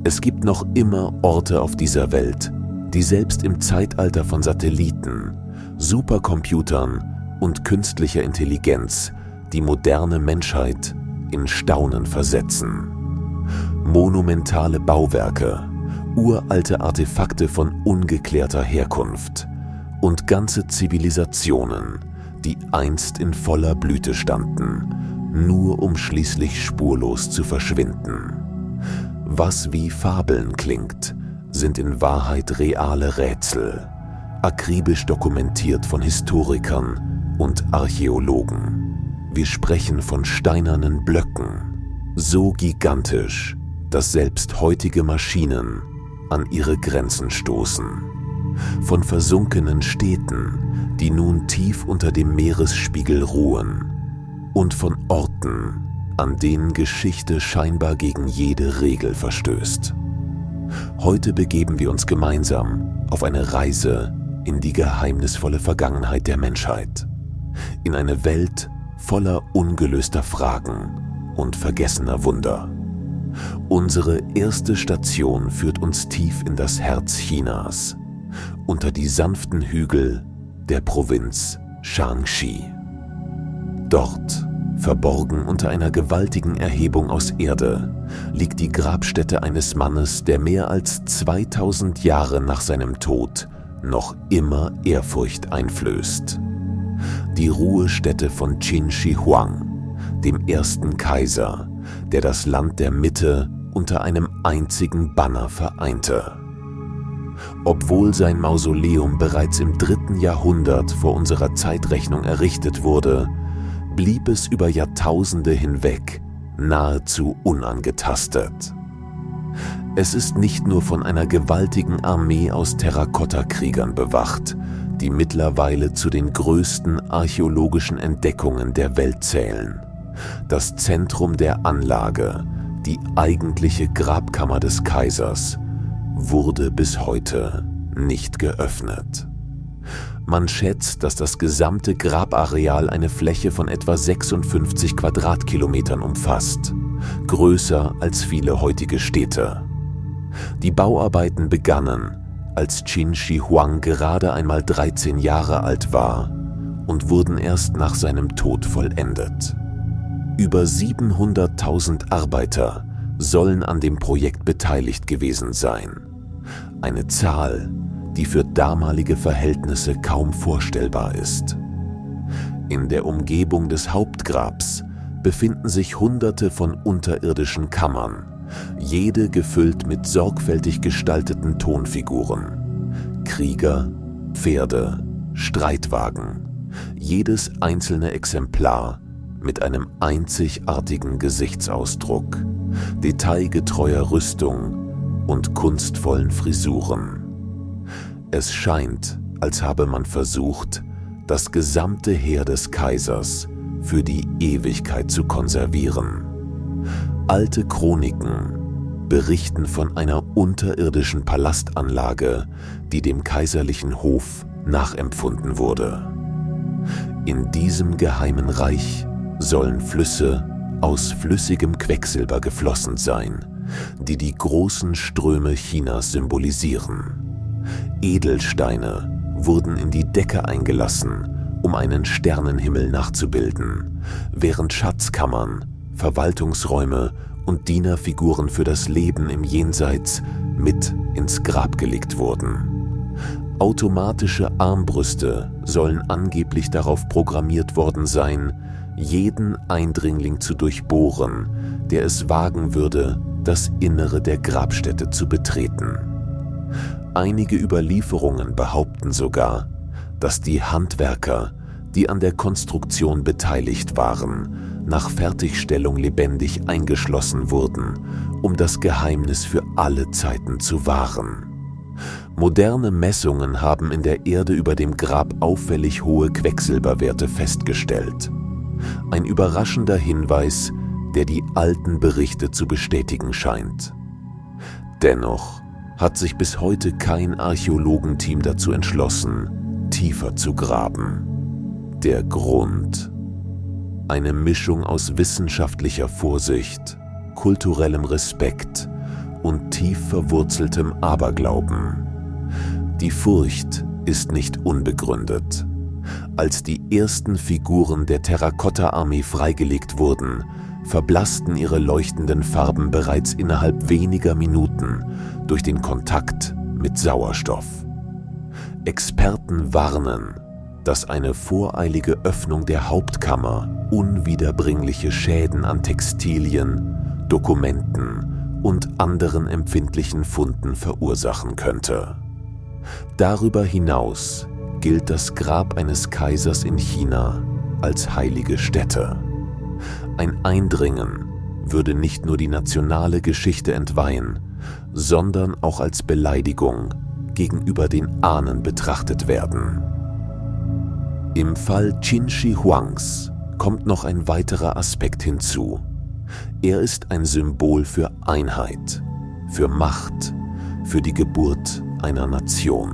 Es gibt noch immer Orte auf dieser Welt, die selbst im Zeitalter von Satelliten, Supercomputern und künstlicher Intelligenz die moderne Menschheit in Staunen versetzen. Monumentale Bauwerke, uralte Artefakte von ungeklärter Herkunft und ganze Zivilisationen, die einst in voller Blüte standen, nur um schließlich spurlos zu verschwinden. Was wie Fabeln klingt, sind in Wahrheit reale Rätsel, akribisch dokumentiert von Historikern und Archäologen. Wir sprechen von steinernen Blöcken, so gigantisch, dass selbst heutige Maschinen an ihre Grenzen stoßen. Von versunkenen Städten, die nun tief unter dem Meeresspiegel ruhen. Und von Orten, an denen Geschichte scheinbar gegen jede Regel verstößt. Heute begeben wir uns gemeinsam auf eine Reise in die geheimnisvolle Vergangenheit der Menschheit. In eine Welt voller ungelöster Fragen und vergessener Wunder. Unsere erste Station führt uns tief in das Herz Chinas, unter die sanften Hügel der Provinz Shaanxi. Dort, verborgen unter einer gewaltigen Erhebung aus Erde, liegt die Grabstätte eines Mannes, der mehr als 2000 Jahre nach seinem Tod noch immer Ehrfurcht einflößt. Die Ruhestätte von Qin Shi Huang, dem ersten Kaiser, der das Land der Mitte unter einem einzigen Banner vereinte. Obwohl sein Mausoleum bereits im 3. Jahrhundert vor unserer Zeitrechnung errichtet wurde, blieb es über Jahrtausende hinweg nahezu unangetastet. Es ist nicht nur von einer gewaltigen Armee aus Terrakottakriegern bewacht, die mittlerweile zu den größten archäologischen Entdeckungen der Welt zählen. Das Zentrum der Anlage, die eigentliche Grabkammer des Kaisers, wurde bis heute nicht geöffnet. Man schätzt, dass das gesamte Grabareal eine Fläche von etwa 56 Quadratkilometern umfasst, größer als viele heutige Städte. Die Bauarbeiten begannen, als Qin Shi Huang gerade einmal 13 Jahre alt war und wurden erst nach seinem Tod vollendet. Über 700.000 Arbeiter sollen an dem Projekt beteiligt gewesen sein. Eine Zahl, die für damalige Verhältnisse kaum vorstellbar ist. In der Umgebung des Hauptgrabs befinden sich Hunderte von unterirdischen Kammern, jede gefüllt mit sorgfältig gestalteten Tonfiguren. Krieger, Pferde, Streitwagen, jedes einzelne Exemplar mit einem einzigartigen Gesichtsausdruck, detailgetreuer Rüstung und kunstvollen Frisuren. Es scheint, als habe man versucht, das gesamte Heer des Kaisers für die Ewigkeit zu konservieren. Alte Chroniken berichten von einer unterirdischen Palastanlage, die dem kaiserlichen Hof nachempfunden wurde. In diesem geheimen Reich sollen Flüsse aus flüssigem Quecksilber geflossen sein, die die großen Ströme Chinas symbolisieren. Edelsteine wurden in die Decke eingelassen, um einen Sternenhimmel nachzubilden, während Schatzkammern, Verwaltungsräume und Dienerfiguren für das Leben im Jenseits mit ins Grab gelegt wurden. Automatische Armbrüste sollen angeblich darauf programmiert worden sein, jeden Eindringling zu durchbohren, der es wagen würde, das Innere der Grabstätte zu betreten. Einige Überlieferungen behaupten sogar, dass die Handwerker, die an der Konstruktion beteiligt waren, nach Fertigstellung lebendig eingeschlossen wurden, um das Geheimnis für alle Zeiten zu wahren. Moderne Messungen haben in der Erde über dem Grab auffällig hohe Quecksilberwerte festgestellt. Ein überraschender Hinweis, der die alten Berichte zu bestätigen scheint. Dennoch hat sich bis heute kein Archäologenteam dazu entschlossen, tiefer zu graben. Der Grund: eine Mischung aus wissenschaftlicher Vorsicht, kulturellem Respekt und tief verwurzeltem Aberglauben. Die Furcht ist nicht unbegründet. Als die ersten Figuren der Terrakotta-Armee freigelegt wurden, verblassten ihre leuchtenden Farben bereits innerhalb weniger Minuten durch den Kontakt mit Sauerstoff. Experten warnen, dass eine voreilige Öffnung der Hauptkammer unwiederbringliche Schäden an Textilien, Dokumenten und anderen empfindlichen Funden verursachen könnte. Darüber hinaus gilt das Grab eines Kaisers in China als heilige Stätte. Ein Eindringen würde nicht nur die nationale Geschichte entweihen, sondern auch als Beleidigung gegenüber den Ahnen betrachtet werden. Im Fall Qin Shi Huangs kommt noch ein weiterer Aspekt hinzu. Er ist ein Symbol für Einheit, für Macht, für die Geburt einer Nation.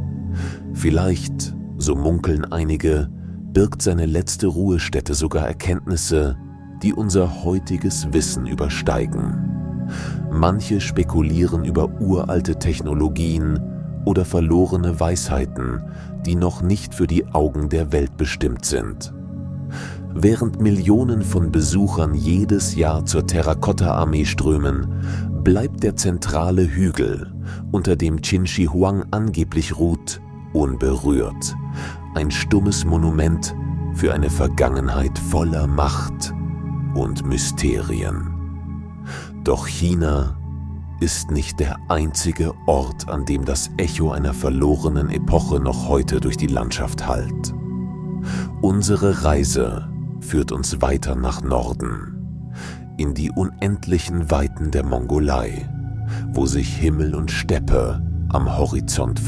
Vielleicht, so munkeln einige, birgt seine letzte Ruhestätte sogar Erkenntnisse, die unser heutiges Wissen übersteigen. Manche spekulieren über uralte Technologien oder verlorene Weisheiten, die noch nicht für die Augen der Welt bestimmt sind. Während Millionen von Besuchern jedes Jahr zur Terrakotta-Armee strömen, bleibt der zentrale Hügel, unter dem Qin Shi Huang angeblich ruht, unberührt. Ein stummes Monument für eine Vergangenheit voller Macht und Mysterien. Doch China ist nicht der einzige Ort, an dem das Echo einer verlorenen Epoche noch heute durch die Landschaft hallt. Unsere Reise führt uns weiter nach Norden, in die unendlichen Weiten der Mongolei, wo sich Himmel und Steppe am Horizont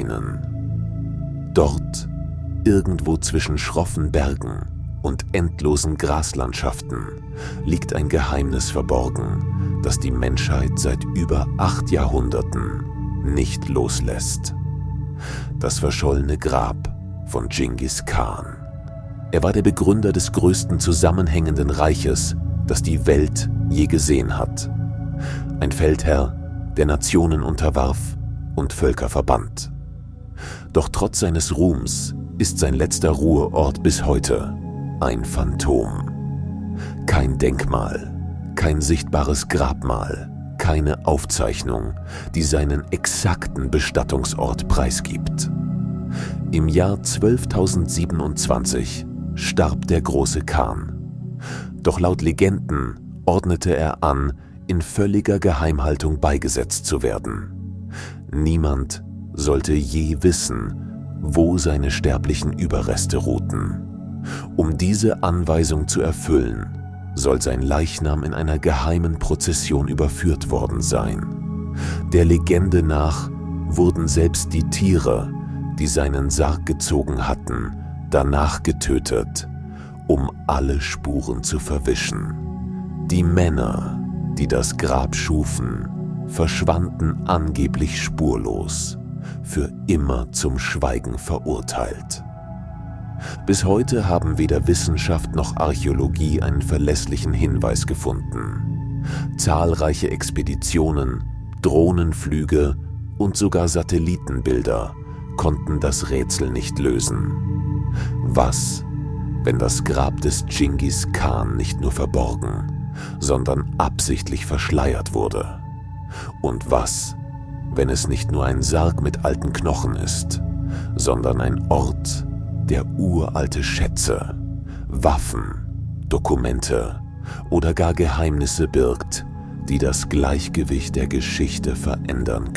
vereinen. Dort, irgendwo zwischen schroffen Bergen und endlosen Graslandschaften, liegt ein Geheimnis verborgen, das die Menschheit seit über 8 Jahrhunderten nicht loslässt. Das verschollene Grab von Dschingis Khan. Er war der Begründer des größten zusammenhängenden Reiches, das die Welt je gesehen hat. Ein Feldherr, der Nationen unterwarf und Völker verband. Doch trotz seines Ruhms ist sein letzter Ruheort bis heute ein Phantom. Kein Denkmal, kein sichtbares Grabmal, keine Aufzeichnung, die seinen exakten Bestattungsort preisgibt. Im Jahr 12.027 starb der große Khan. Doch laut Legenden ordnete er an, in völliger Geheimhaltung beigesetzt zu werden. Niemand sollte je wissen, wo seine sterblichen Überreste ruhten. Um diese Anweisung zu erfüllen, soll sein Leichnam in einer geheimen Prozession überführt worden sein. Der Legende nach wurden selbst die Tiere, die seinen Sarg gezogen hatten, danach getötet, um alle Spuren zu verwischen. Die Männer, die das Grab schufen, verschwanden angeblich spurlos, für immer zum Schweigen verurteilt. Bis heute haben weder Wissenschaft noch Archäologie einen verlässlichen Hinweis gefunden. Zahlreiche Expeditionen, Drohnenflüge und sogar Satellitenbilder konnten das Rätsel nicht lösen. Was, wenn das Grab des Dschingis Khan nicht nur verborgen, sondern absichtlich verschleiert wurde? Und was, wenn es nicht nur ein Sarg mit alten Knochen ist, sondern ein Ort, der uralte Schätze, Waffen, Dokumente oder gar Geheimnisse birgt, die das Gleichgewicht der Geschichte verändern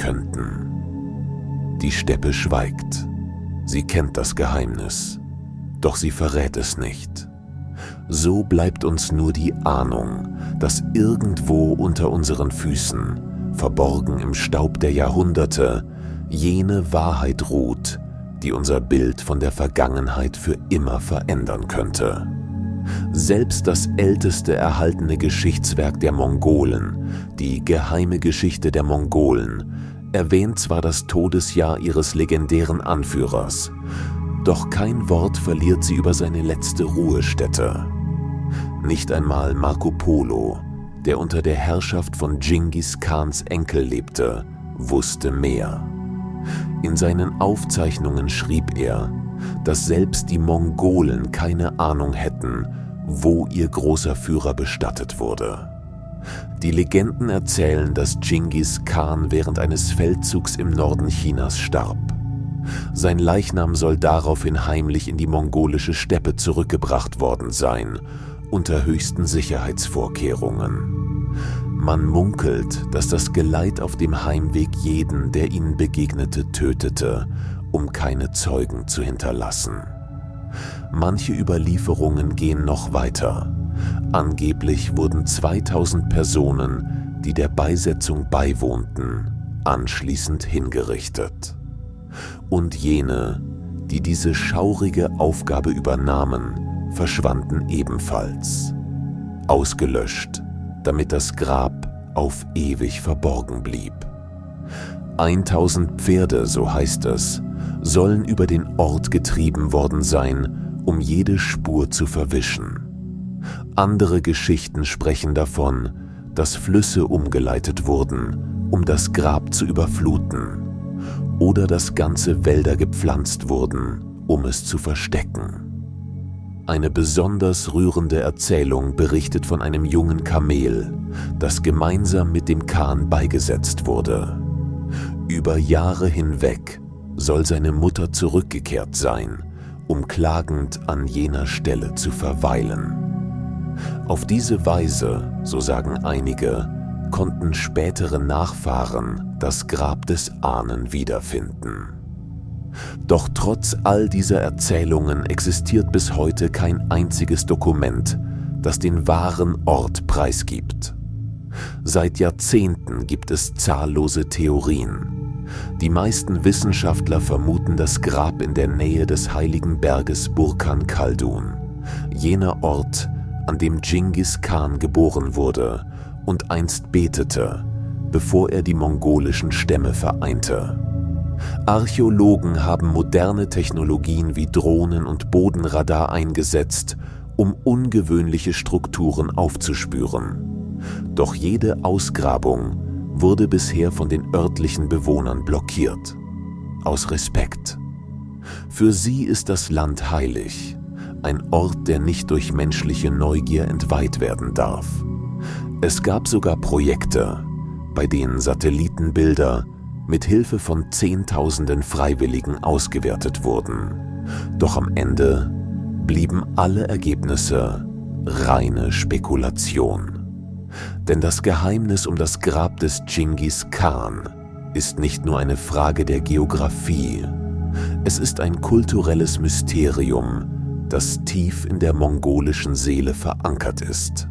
könnten? Die Steppe schweigt. Sie kennt das Geheimnis, doch sie verrät es nicht. So bleibt uns nur die Ahnung, dass irgendwo unter unseren Füßen, verborgen im Staub der Jahrhunderte, jene Wahrheit ruht, die unser Bild von der Vergangenheit für immer verändern könnte. Selbst das älteste erhaltene Geschichtswerk der Mongolen, die Geheime Geschichte der Mongolen, erwähnt zwar das Todesjahr ihres legendären Anführers, doch kein Wort verliert sie über seine letzte Ruhestätte. Nicht einmal Marco Polo, der unter der Herrschaft von Dschingis Khans Enkel lebte, wusste mehr. In seinen Aufzeichnungen schrieb er, dass selbst die Mongolen keine Ahnung hätten, wo ihr großer Führer bestattet wurde. Die Legenden erzählen, dass Dschingis Khan während eines Feldzugs im Norden Chinas starb. Sein Leichnam soll daraufhin heimlich in die mongolische Steppe zurückgebracht worden sein, unter höchsten Sicherheitsvorkehrungen. Man munkelt, dass das Geleit auf dem Heimweg jeden, der ihnen begegnete, tötete, um keine Zeugen zu hinterlassen. Manche Überlieferungen gehen noch weiter. Angeblich wurden 2000 Personen, die der Beisetzung beiwohnten, anschließend hingerichtet. Und jene, die diese schaurige Aufgabe übernahmen, verschwanden ebenfalls. Ausgelöscht, damit das Grab auf ewig verborgen blieb. 1000 Pferde, so heißt es, sollen über den Ort getrieben worden sein, um jede Spur zu verwischen. Andere Geschichten sprechen davon, dass Flüsse umgeleitet wurden, um das Grab zu überfluten, oder dass ganze Wälder gepflanzt wurden, um es zu verstecken. Eine besonders rührende Erzählung berichtet von einem jungen Kamel, das gemeinsam mit dem Khan beigesetzt wurde. Über Jahre hinweg soll seine Mutter zurückgekehrt sein, um klagend an jener Stelle zu verweilen. Auf diese Weise, so sagen einige, konnten spätere Nachfahren das Grab des Ahnen wiederfinden. Doch trotz all dieser Erzählungen existiert bis heute kein einziges Dokument, das den wahren Ort preisgibt. Seit Jahrzehnten gibt es zahllose Theorien. Die meisten Wissenschaftler vermuten das Grab in der Nähe des heiligen Berges Burkan Khaldun, jener Ort, an dem Dschingis Khan geboren wurde und einst betete, bevor er die mongolischen Stämme vereinte. Archäologen haben moderne Technologien wie Drohnen und Bodenradar eingesetzt, um ungewöhnliche Strukturen aufzuspüren. Doch jede Ausgrabung wurde bisher von den örtlichen Bewohnern blockiert. Aus Respekt. Für sie ist das Land heilig, ein Ort, der nicht durch menschliche Neugier entweiht werden darf. Es gab sogar Projekte, bei denen Satellitenbilder mit Hilfe von Zehntausenden Freiwilligen ausgewertet wurden. Doch am Ende blieben alle Ergebnisse reine Spekulation. Denn das Geheimnis um das Grab des Dschingis Khan ist nicht nur eine Frage der Geografie. Es ist ein kulturelles Mysterium, das tief in der mongolischen Seele verankert ist.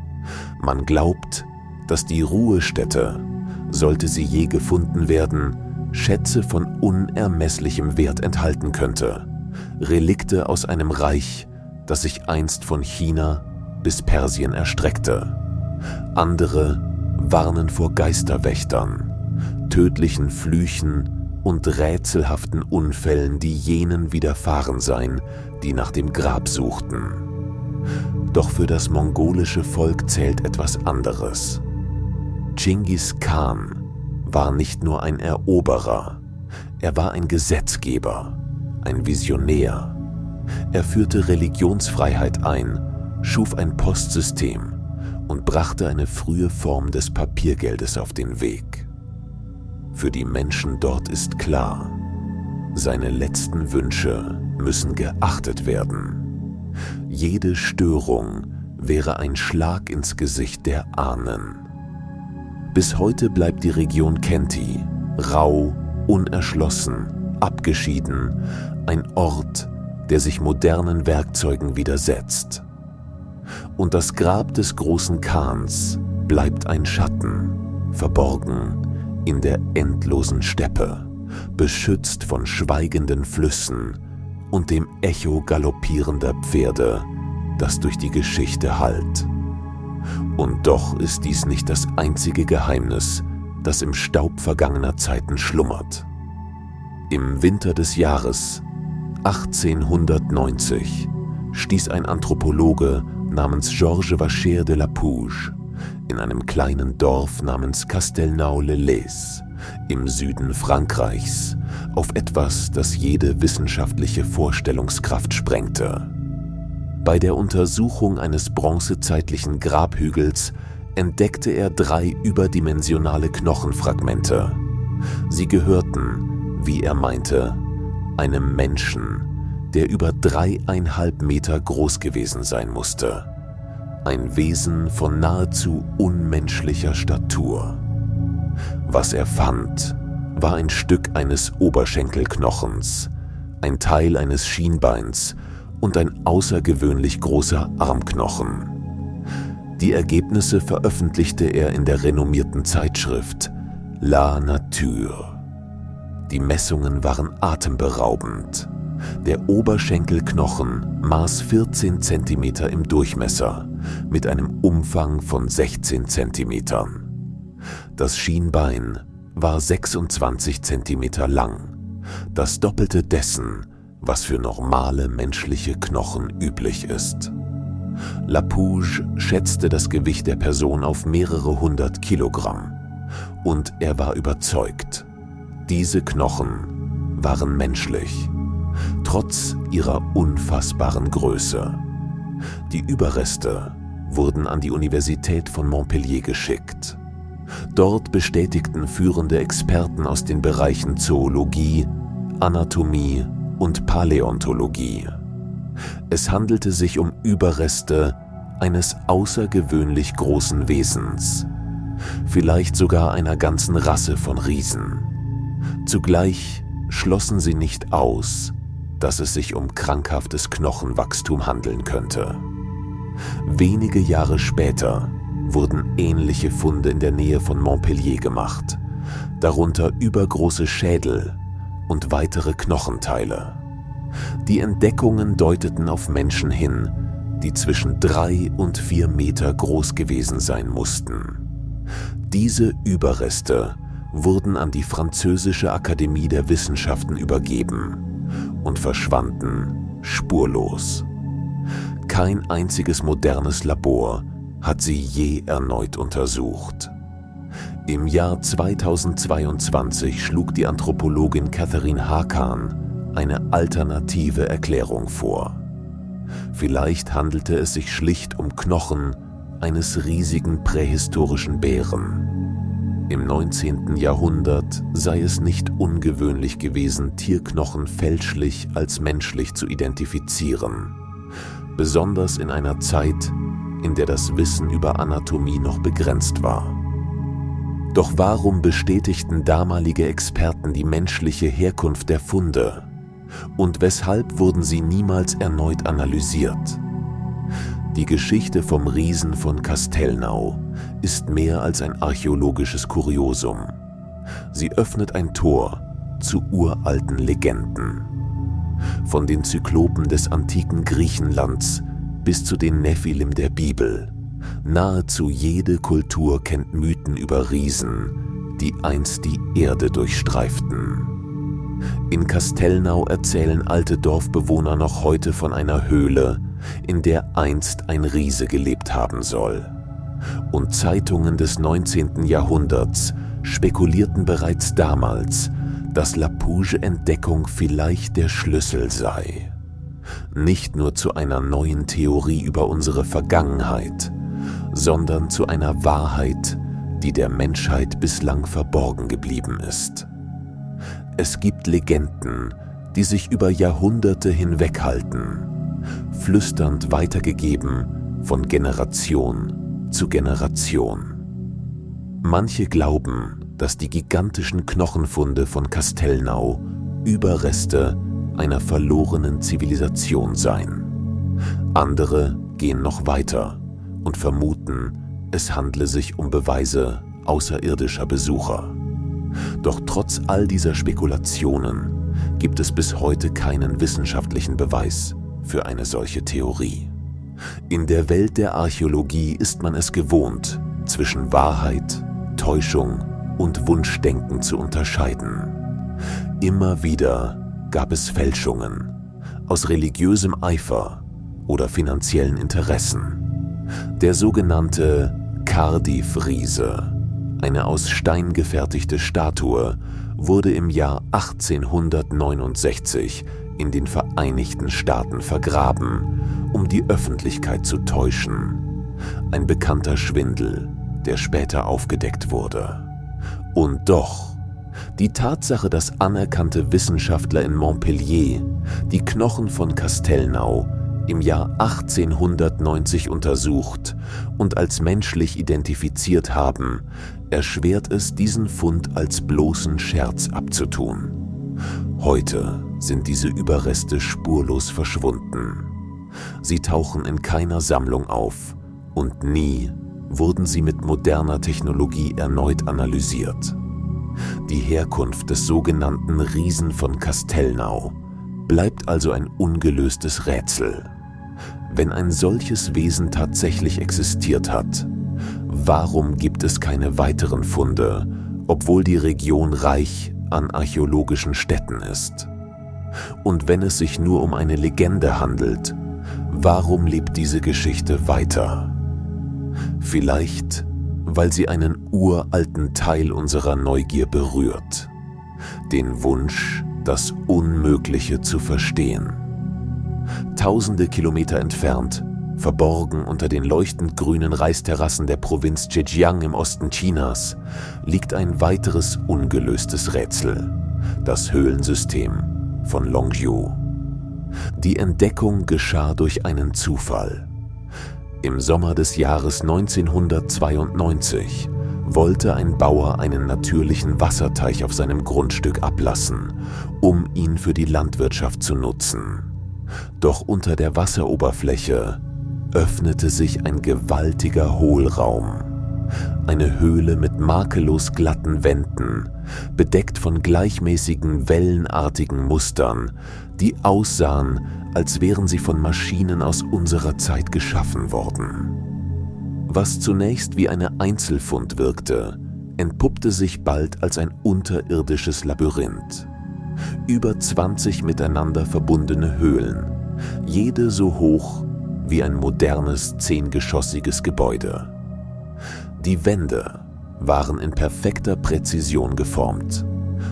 Man glaubt, dass die Ruhestätte, sollte sie je gefunden werden, Schätze von unermesslichem Wert enthalten könnte, Relikte aus einem Reich, das sich einst von China bis Persien erstreckte. Andere warnen vor Geisterwächtern, tödlichen Flüchen und rätselhaften Unfällen, die jenen widerfahren seien, die nach dem Grab suchten. Doch für das mongolische Volk zählt etwas anderes. Dschingis Khan war nicht nur ein Eroberer, er war ein Gesetzgeber, ein Visionär. Er führte Religionsfreiheit ein, schuf ein Postsystem und brachte eine frühe Form des Papiergeldes auf den Weg. Für die Menschen dort ist klar, seine letzten Wünsche müssen geachtet werden. Jede Störung wäre ein Schlag ins Gesicht der Ahnen. Bis heute bleibt die Region Khenti rau, unerschlossen, abgeschieden, ein Ort, der sich modernen Werkzeugen widersetzt. Und das Grab des großen Khans bleibt ein Schatten, verborgen in der endlosen Steppe, beschützt von schweigenden Flüssen und dem Echo galoppierender Pferde, das durch die Geschichte hallt. Und doch ist dies nicht das einzige Geheimnis, das im Staub vergangener Zeiten schlummert. Im Winter des Jahres 1890 stieß ein Anthropologe namens Georges Vacher de la Pouge in einem kleinen Dorf namens Castelnau-le-Lez im Süden Frankreichs auf etwas, das jede wissenschaftliche Vorstellungskraft sprengte. Bei der Untersuchung eines bronzezeitlichen Grabhügels entdeckte er 3 überdimensionale Knochenfragmente. Sie gehörten, wie er meinte, einem Menschen, der über 3,5 Meter groß gewesen sein musste. Ein Wesen von nahezu unmenschlicher Statur. Was er fand, war ein Stück eines Oberschenkelknochens, ein Teil eines Schienbeins und ein außergewöhnlich großer Armknochen. Die Ergebnisse veröffentlichte er in der renommierten Zeitschrift La Nature. Die Messungen waren atemberaubend. Der Oberschenkelknochen maß 14 cm im Durchmesser mit einem Umfang von 16 cm. Das Schienbein war 26 cm lang, das Doppelte dessen, was für normale menschliche Knochen üblich ist. Lapouge schätzte das Gewicht der Person auf mehrere 100 Kilogramm und er war überzeugt, diese Knochen waren menschlich, trotz ihrer unfassbaren Größe. Die Überreste wurden an die Universität von Montpellier geschickt. Dort bestätigten führende Experten aus den Bereichen Zoologie, Anatomie und Paläontologie. Es handelte sich um Überreste eines außergewöhnlich großen Wesens, vielleicht sogar einer ganzen Rasse von Riesen. Zugleich schlossen sie nicht aus, dass es sich um krankhaftes Knochenwachstum handeln könnte. Wenige Jahre später wurden ähnliche Funde in der Nähe von Montpellier gemacht, darunter übergroße Schädel und weitere Knochenteile. Die Entdeckungen deuteten auf Menschen hin, die zwischen 3 und 4 Meter groß gewesen sein mussten. Diese Überreste wurden an die Französische Akademie der Wissenschaften übergeben und verschwanden spurlos. Kein einziges modernes Labor hat sie je erneut untersucht. Im Jahr 2022 schlug die Anthropologin Catherine Hakan eine alternative Erklärung vor. Vielleicht handelte es sich schlicht um Knochen eines riesigen prähistorischen Bären. Im 19. Jahrhundert sei es nicht ungewöhnlich gewesen, Tierknochen fälschlich als menschlich zu identifizieren, besonders in einer Zeit, in der das Wissen über Anatomie noch begrenzt war. Doch warum bestätigten damalige Experten die menschliche Herkunft der Funde? Und weshalb wurden sie niemals erneut analysiert? Die Geschichte vom Riesen von Castelnau ist mehr als ein archäologisches Kuriosum. Sie öffnet ein Tor zu uralten Legenden. Von den Zyklopen des antiken Griechenlands bis zu den Nephilim der Bibel. Nahezu jede Kultur kennt Mythen über Riesen, die einst die Erde durchstreiften. In Castelnau erzählen alte Dorfbewohner noch heute von einer Höhle, in der einst ein Riese gelebt haben soll. Und Zeitungen des 19. Jahrhunderts spekulierten bereits damals, dass Lapouge-Entdeckung vielleicht der Schlüssel sei. Nicht nur zu einer neuen Theorie über unsere Vergangenheit, sondern zu einer Wahrheit, die der Menschheit bislang verborgen geblieben ist. Es gibt Legenden, die sich über Jahrhunderte hinweghalten, flüsternd weitergegeben von Generation zu Generation. Manche glauben, dass die gigantischen Knochenfunde von Castelnau Überreste einer verlorenen Zivilisation seien. Andere gehen noch weiter und vermuten, es handle sich um Beweise außerirdischer Besucher. Doch trotz all dieser Spekulationen gibt es bis heute keinen wissenschaftlichen Beweis für eine solche Theorie. In der Welt der Archäologie ist man es gewohnt, zwischen Wahrheit, Täuschung und Wunschdenken zu unterscheiden. Immer wieder gab es Fälschungen aus religiösem Eifer oder finanziellen Interessen. Der sogenannte Cardiff-Riese, eine aus Stein gefertigte Statue, wurde im Jahr 1869 in den Vereinigten Staaten vergraben, um die Öffentlichkeit zu täuschen. Ein bekannter Schwindel, der später aufgedeckt wurde. Und doch, die Tatsache, dass anerkannte Wissenschaftler in Montpellier die Knochen von Castelnau im Jahr 1890 untersucht und als menschlich identifiziert haben, erschwert es, diesen Fund als bloßen Scherz abzutun. Heute sind diese Überreste spurlos verschwunden. Sie tauchen in keiner Sammlung auf und nie wurden sie mit moderner Technologie erneut analysiert. Die Herkunft des sogenannten Riesen von Castelnau bleibt also ein ungelöstes Rätsel. Wenn ein solches Wesen tatsächlich existiert hat, warum gibt es keine weiteren Funde, obwohl die Region reich an archäologischen Stätten ist? Und wenn es sich nur um eine Legende handelt, warum lebt diese Geschichte weiter? Vielleicht, weil sie einen uralten Teil unserer Neugier berührt, den Wunsch, das Unmögliche zu verstehen. Tausende Kilometer entfernt, verborgen unter den leuchtend grünen Reisterrassen der Provinz Zhejiang im Osten Chinas, liegt ein weiteres ungelöstes Rätsel, das Höhlensystem von Longyu. Die Entdeckung geschah durch einen Zufall. Im Sommer des Jahres 1992 wollte ein Bauer einen natürlichen Wasserteich auf seinem Grundstück ablassen, um ihn für die Landwirtschaft zu nutzen. Doch unter der Wasseroberfläche öffnete sich ein gewaltiger Hohlraum. Eine Höhle mit makellos glatten Wänden, bedeckt von gleichmäßigen, wellenartigen Mustern, die aussahen, als wären sie von Maschinen aus unserer Zeit geschaffen worden. Was zunächst wie eine Einzelfund wirkte, entpuppte sich bald als ein unterirdisches Labyrinth. Über 20 miteinander verbundene Höhlen, jede so hoch wie ein modernes 10-geschossiges Gebäude. Die Wände waren in perfekter Präzision geformt.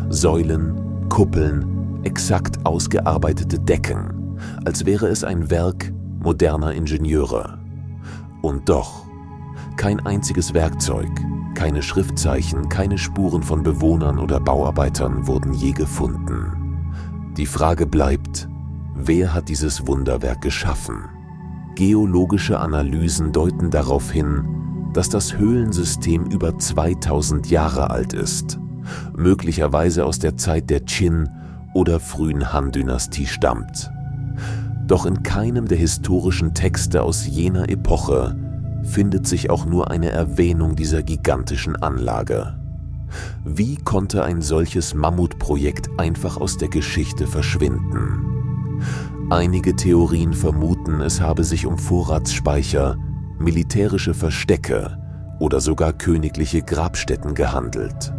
Säulen, Kuppeln, exakt ausgearbeitete Decken, als wäre es ein Werk moderner Ingenieure. Und doch, kein einziges Werkzeug, keine Schriftzeichen, keine Spuren von Bewohnern oder Bauarbeitern wurden je gefunden. Die Frage bleibt, wer hat dieses Wunderwerk geschaffen? Geologische Analysen deuten darauf hin, dass das Höhlensystem über 2000 Jahre alt ist, möglicherweise aus der Zeit der Qin- oder frühen Han-Dynastie stammt. Doch in keinem der historischen Texte aus jener Epoche findet sich auch nur eine Erwähnung dieser gigantischen Anlage. Wie konnte ein solches Mammutprojekt einfach aus der Geschichte verschwinden? Einige Theorien vermuten, es habe sich um Vorratsspeicher, militärische Verstecke oder sogar königliche Grabstätten gehandelt.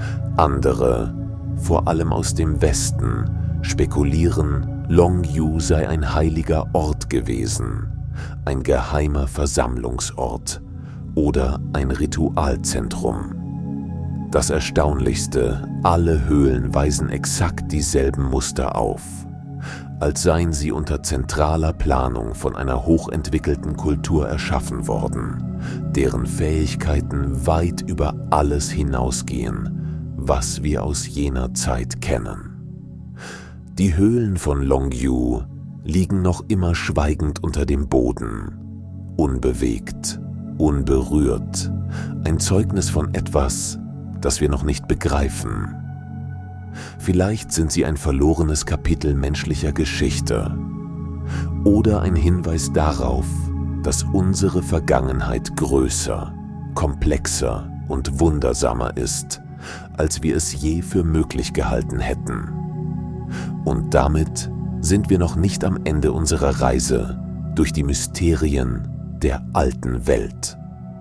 Andere, vor allem aus dem Westen, spekulieren, Longyu sei ein heiliger Ort gewesen, ein geheimer Versammlungsort oder ein Ritualzentrum. Das Erstaunlichste, alle Höhlen weisen exakt dieselben Muster auf, als seien sie unter zentraler Planung von einer hochentwickelten Kultur erschaffen worden, deren Fähigkeiten weit über alles hinausgehen, was wir aus jener Zeit kennen. Die Höhlen von Longyu liegen noch immer schweigend unter dem Boden, unbewegt, unberührt, ein Zeugnis von etwas, das wir noch nicht begreifen. Vielleicht sind sie ein verlorenes Kapitel menschlicher Geschichte oder ein Hinweis darauf, dass unsere Vergangenheit größer, komplexer und wundersamer ist, als wir es je für möglich gehalten hätten. Und damit sind wir noch nicht am Ende unserer Reise durch die Mysterien der alten Welt.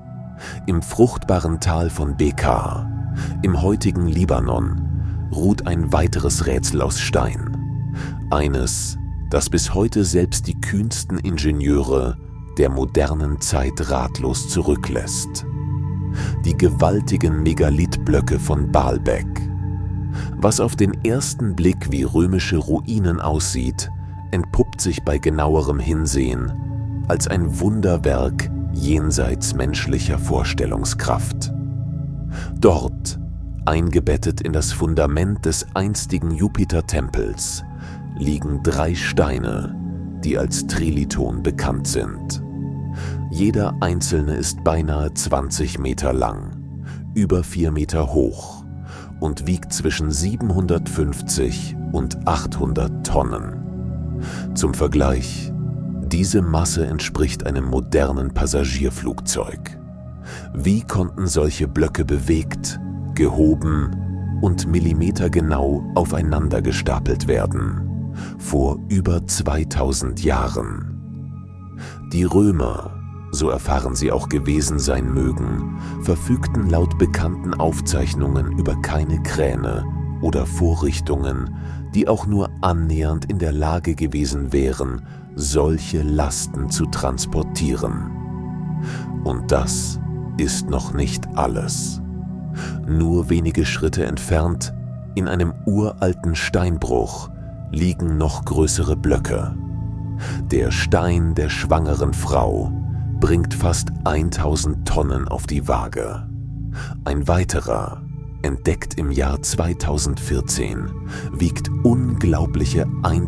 Im fruchtbaren Tal von Bekaa, im heutigen Libanon, ruht ein weiteres Rätsel aus Stein. Eines, das bis heute selbst die kühnsten Ingenieure der modernen Zeit ratlos zurücklässt. die gewaltigen Megalithblöcke von Baalbek. Was auf den ersten Blick wie römische Ruinen aussieht, entpuppt sich bei genauerem Hinsehen als ein Wunderwerk jenseits menschlicher Vorstellungskraft. Dort, eingebettet in das Fundament des einstigen Jupitertempels, liegen 3 Steine, die als Triliton bekannt sind. Jeder einzelne ist beinahe 20 Meter lang, über 4 Meter hoch und wiegt zwischen 750 und 800 Tonnen. Zum Vergleich, diese Masse entspricht einem modernen Passagierflugzeug. Wie konnten solche Blöcke bewegt, gehoben und millimetergenau aufeinander gestapelt werden, vor über 2000 Jahren? Die Römer, so erfahren sie auch gewesen sein mögen, verfügten laut bekannten Aufzeichnungen über keine Kräne oder Vorrichtungen, die auch nur annähernd in der Lage gewesen wären, solche Lasten zu transportieren. Und das ist noch nicht alles. Nur wenige Schritte entfernt, in einem uralten Steinbruch, liegen noch größere Blöcke. Der Stein der schwangeren Frau bringt fast 1000 Tonnen auf die Waage. Ein weiterer, entdeckt im Jahr 2014, wiegt unglaubliche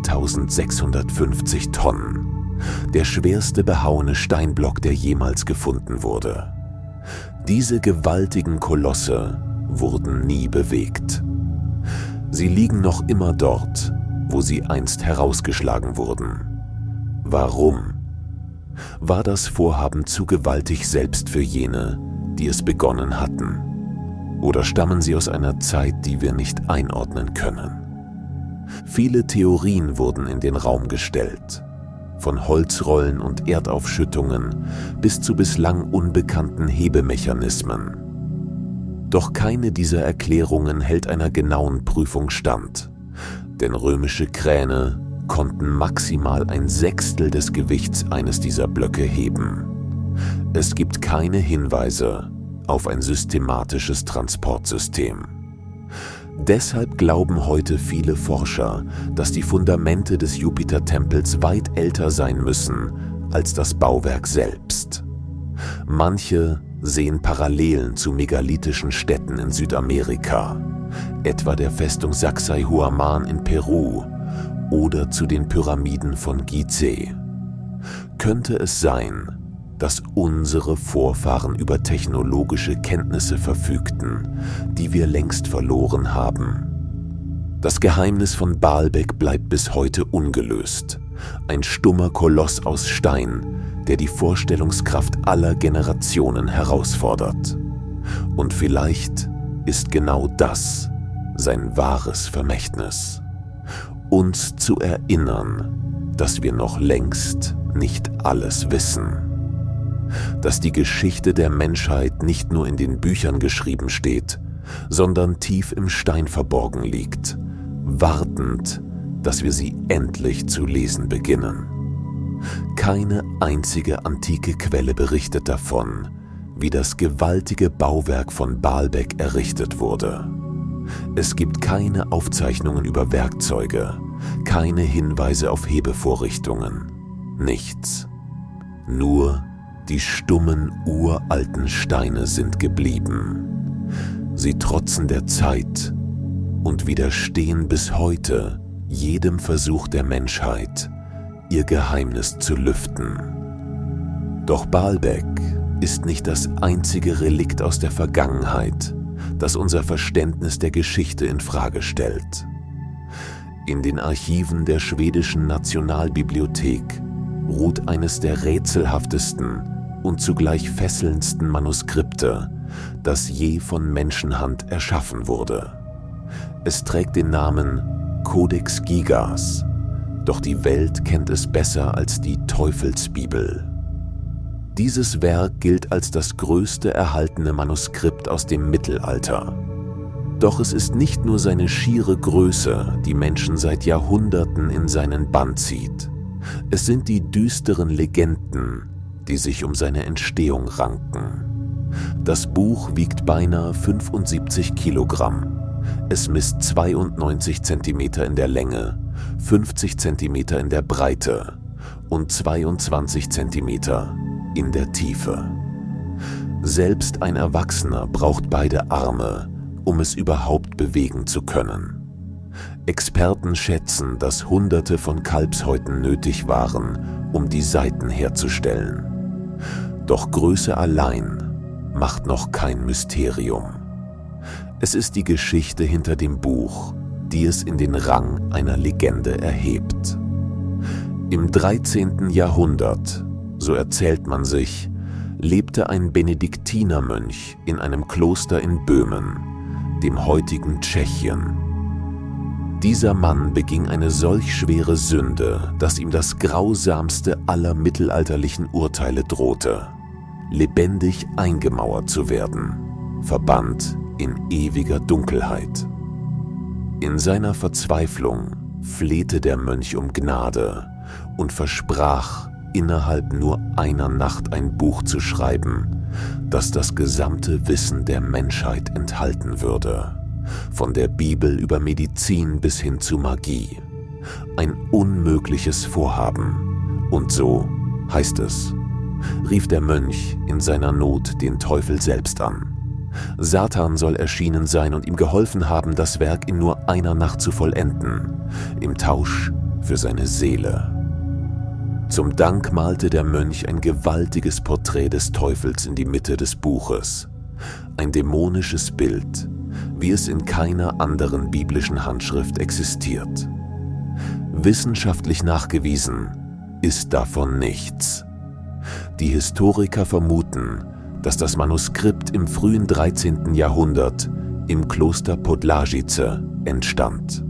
1650 Tonnen. Der schwerste behauene Steinblock, der jemals gefunden wurde. Diese gewaltigen Kolosse wurden nie bewegt. Sie liegen noch immer dort, wo sie einst herausgeschlagen wurden. Warum? War das Vorhaben zu gewaltig selbst für jene, die es begonnen hatten? Oder stammen sie aus einer Zeit, die wir nicht einordnen können? Viele Theorien wurden in den Raum gestellt. Von Holzrollen und Erdaufschüttungen bis zu bislang unbekannten Hebemechanismen. Doch keine dieser Erklärungen hält einer genauen Prüfung stand, denn römische Kräne konnten maximal 1/6 des Gewichts eines dieser Blöcke heben. Es gibt keine Hinweise auf ein systematisches Transportsystem. Deshalb glauben heute viele Forscher, dass die Fundamente des Jupitertempels weit älter sein müssen als das Bauwerk selbst. Manche sehen Parallelen zu megalithischen Städten in Südamerika, etwa der Festung Sacsayhuaman in Peru oder zu den Pyramiden von Gizeh. Könnte es sein, dass unsere Vorfahren über technologische Kenntnisse verfügten, die wir längst verloren haben? Das Geheimnis von Baalbek bleibt bis heute ungelöst. Ein stummer Koloss aus Stein, der die Vorstellungskraft aller Generationen herausfordert. Und vielleicht ist genau das sein wahres Vermächtnis. Uns zu erinnern, dass wir noch längst nicht alles wissen. Dass die Geschichte der Menschheit nicht nur in den Büchern geschrieben steht, sondern tief im Stein verborgen liegt, wartend, dass wir sie endlich zu lesen beginnen. Keine einzige antike Quelle berichtet davon, wie das gewaltige Bauwerk von Baalbek errichtet wurde. Es gibt keine Aufzeichnungen über Werkzeuge, keine Hinweise auf Hebevorrichtungen, nichts. Nur die stummen, uralten Steine sind geblieben. Sie trotzen der Zeit und widerstehen bis heute jedem Versuch der Menschheit, ihr Geheimnis zu lüften. Doch Baalbek ist nicht das einzige Relikt aus der Vergangenheit, das unser Verständnis der Geschichte in Frage stellt. In den Archiven der schwedischen Nationalbibliothek ruht eines der rätselhaftesten und zugleich fesselndsten Manuskripte, das je von Menschenhand erschaffen wurde. Es trägt den Namen Codex Gigas, doch die Welt kennt es besser als die Teufelsbibel. Dieses Werk gilt als das größte erhaltene Manuskript aus dem Mittelalter. Doch es ist nicht nur seine schiere Größe, die Menschen seit Jahrhunderten in seinen Bann zieht. Es sind die düsteren Legenden, die sich um seine Entstehung ranken. Das Buch wiegt beinahe 75 Kilogramm. Es misst 92 Zentimeter in der Länge, 50 Zentimeter in der Breite und 22 Zentimeter in der Tiefe. Selbst ein Erwachsener braucht beide Arme, um es überhaupt bewegen zu können. Experten schätzen, dass Hunderte von Kalbshäuten nötig waren, um die Seiten herzustellen. Doch Größe allein macht noch kein Mysterium. Es ist die Geschichte hinter dem Buch, die es in den Rang einer Legende erhebt. Im 13. Jahrhundert, so erzählt man sich, lebte ein Benediktinermönch in einem Kloster in Böhmen, dem heutigen Tschechien. Dieser Mann beging eine solch schwere Sünde, dass ihm das grausamste aller mittelalterlichen Urteile drohte: lebendig eingemauert zu werden, verbannt in ewiger Dunkelheit. In seiner Verzweiflung flehte der Mönch um Gnade und versprach, innerhalb nur einer Nacht ein Buch zu schreiben, das das gesamte Wissen der Menschheit enthalten würde, von der Bibel über Medizin bis hin zu Magie. Ein unmögliches Vorhaben. Und so, heißt es, rief der Mönch in seiner Not den Teufel selbst an. Satan soll erschienen sein und ihm geholfen haben, das Werk in nur einer Nacht zu vollenden, im Tausch für seine Seele. Zum Dank malte der Mönch ein gewaltiges Porträt des Teufels in die Mitte des Buches. Ein dämonisches Bild, wie es in keiner anderen biblischen Handschrift existiert. Wissenschaftlich nachgewiesen ist davon nichts. Die Historiker vermuten, dass das Manuskript im frühen 13. Jahrhundert im Kloster Podlajice entstand.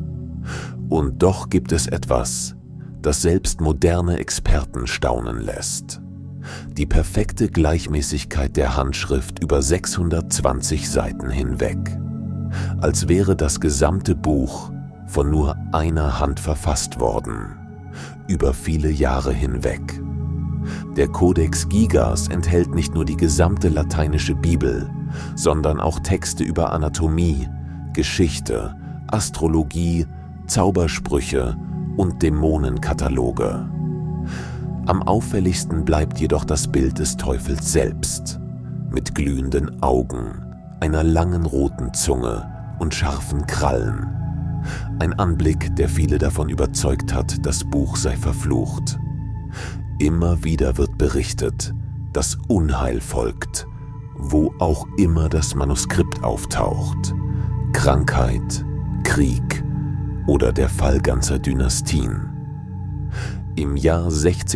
Und doch gibt es etwas, das selbst moderne Experten staunen lässt: die perfekte Gleichmäßigkeit der Handschrift über 620 Seiten hinweg, als wäre das gesamte Buch von nur einer Hand verfasst worden, über viele Jahre hinweg. Der Codex Gigas enthält nicht nur die gesamte lateinische Bibel, sondern auch Texte über Anatomie, Geschichte, Astrologie, Zaubersprüche und Dämonenkataloge. Am auffälligsten bleibt jedoch das Bild des Teufels selbst, mit glühenden Augen, einer langen roten Zunge und scharfen Krallen. Ein Anblick, der viele davon überzeugt hat, das Buch sei verflucht. Immer wieder wird berichtet, dass Unheil folgt, wo auch immer das Manuskript auftaucht. Krankheit, Krieg oder der Fall ganzer Dynastien. Im Jahr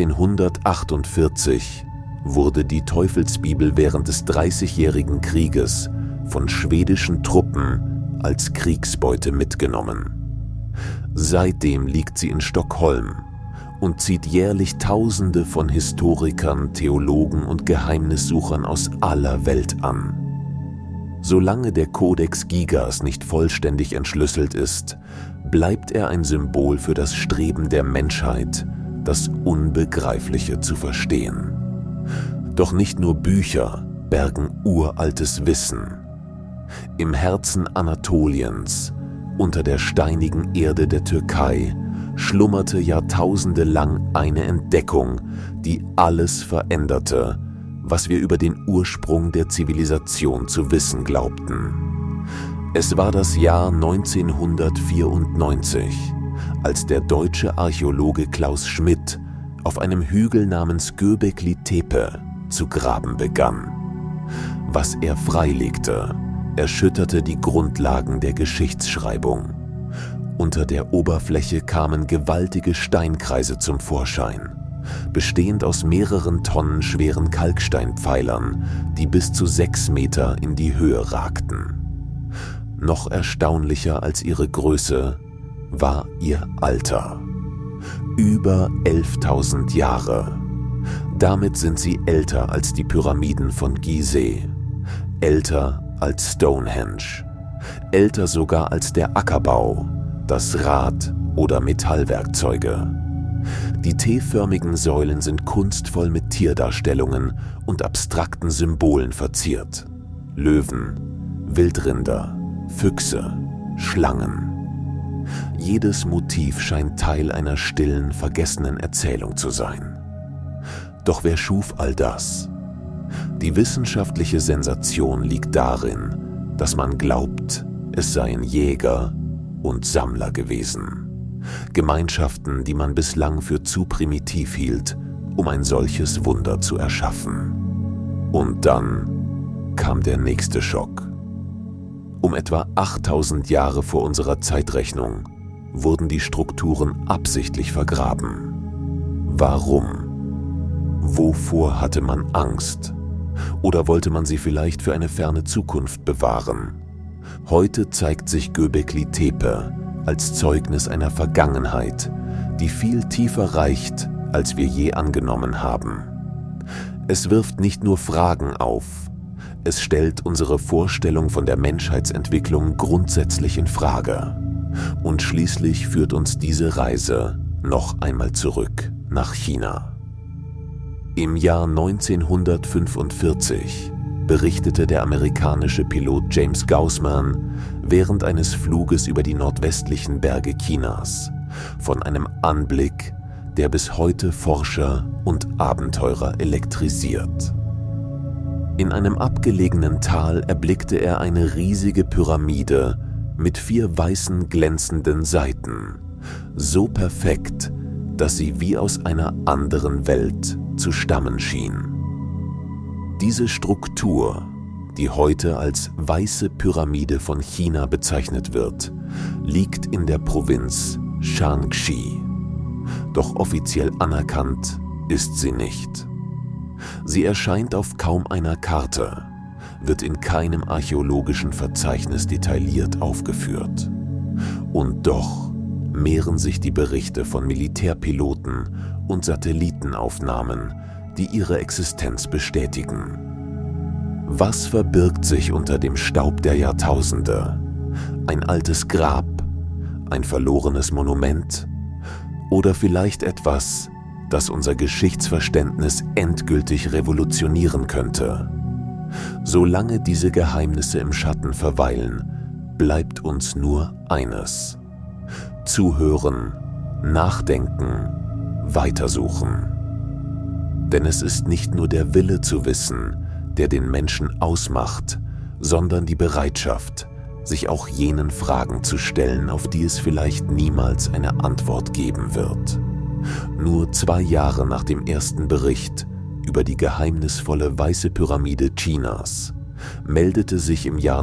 1648 wurde die Teufelsbibel während des Dreißigjährigen Krieges von schwedischen Truppen als Kriegsbeute mitgenommen. Seitdem liegt sie in Stockholm und zieht jährlich Tausende von Historikern, Theologen und Geheimnissuchern aus aller Welt an. Solange der Codex Gigas nicht vollständig entschlüsselt ist, bleibt er ein Symbol für das Streben der Menschheit, das Unbegreifliche zu verstehen. Doch nicht nur Bücher bergen uraltes Wissen. Im Herzen Anatoliens, unter der steinigen Erde der Türkei, schlummerte jahrtausende lang eine Entdeckung, die alles veränderte, was wir über den Ursprung der Zivilisation zu wissen glaubten. Es war das Jahr 1994, als der deutsche Archäologe Klaus Schmidt auf einem Hügel namens Göbekli Tepe zu graben begann. Was er freilegte, erschütterte die Grundlagen der Geschichtsschreibung. Unter der Oberfläche kamen gewaltige Steinkreise zum Vorschein, bestehend aus mehreren Tonnen schweren Kalksteinpfeilern, die bis zu 6 Meter in die Höhe ragten. Noch erstaunlicher als ihre Größe war ihr Alter. Über 11.000 Jahre. Damit sind sie älter als die Pyramiden von Gizeh, älter als Stonehenge, älter sogar als der Ackerbau, das Rad- oder Metallwerkzeuge. Die T-förmigen Säulen sind kunstvoll mit Tierdarstellungen und abstrakten Symbolen verziert. Löwen, Wildrinder, Füchse, Schlangen. Jedes Motiv scheint Teil einer stillen, vergessenen Erzählung zu sein. Doch wer schuf all das? Die wissenschaftliche Sensation liegt darin, dass man glaubt, es seien Jäger und Sammler gewesen. Gemeinschaften, die man bislang für zu primitiv hielt, um ein solches Wunder zu erschaffen. Und dann kam der nächste Schock. Um etwa 8000 Jahre vor unserer Zeitrechnung wurden die Strukturen absichtlich vergraben. Warum? Wovor hatte man Angst? Oder wollte man sie vielleicht für eine ferne Zukunft bewahren? Heute zeigt sich Göbekli Tepe als Zeugnis einer Vergangenheit, die viel tiefer reicht, als wir je angenommen haben. Es wirft nicht nur Fragen auf, es stellt unsere Vorstellung von der Menschheitsentwicklung grundsätzlich in Frage. Und schließlich führt uns diese Reise noch einmal zurück nach China. Im Jahr 1945 berichtete der amerikanische Pilot James Gaussman während eines Fluges über die nordwestlichen Berge Chinas von einem Anblick, der bis heute Forscher und Abenteurer elektrisiert. In einem abgelegenen Tal erblickte er eine riesige Pyramide mit 4 weißen glänzenden Seiten, so perfekt, dass sie wie aus einer anderen Welt zu stammen schien. Diese Struktur, die heute als Weiße Pyramide von China bezeichnet wird, liegt in der Provinz Shaanxi. Doch offiziell anerkannt ist sie nicht. Sie erscheint auf kaum einer Karte, wird in keinem archäologischen Verzeichnis detailliert aufgeführt. Und doch mehren sich die Berichte von Militärpiloten und Satellitenaufnahmen, die ihre Existenz bestätigen. Was verbirgt sich unter dem Staub der Jahrtausende? Ein altes Grab? Ein verlorenes Monument? Oder vielleicht etwas, das unser Geschichtsverständnis endgültig revolutionieren könnte? Solange diese Geheimnisse im Schatten verweilen, bleibt uns nur eines: Zuhören, nachdenken, weitersuchen. Denn es ist nicht nur der Wille zu wissen, der den Menschen ausmacht, sondern die Bereitschaft, sich auch jenen Fragen zu stellen, auf die es vielleicht niemals eine Antwort geben wird. Nur 2 Jahre nach dem ersten Bericht über die geheimnisvolle Weiße Pyramide Chinas meldete sich im Jahr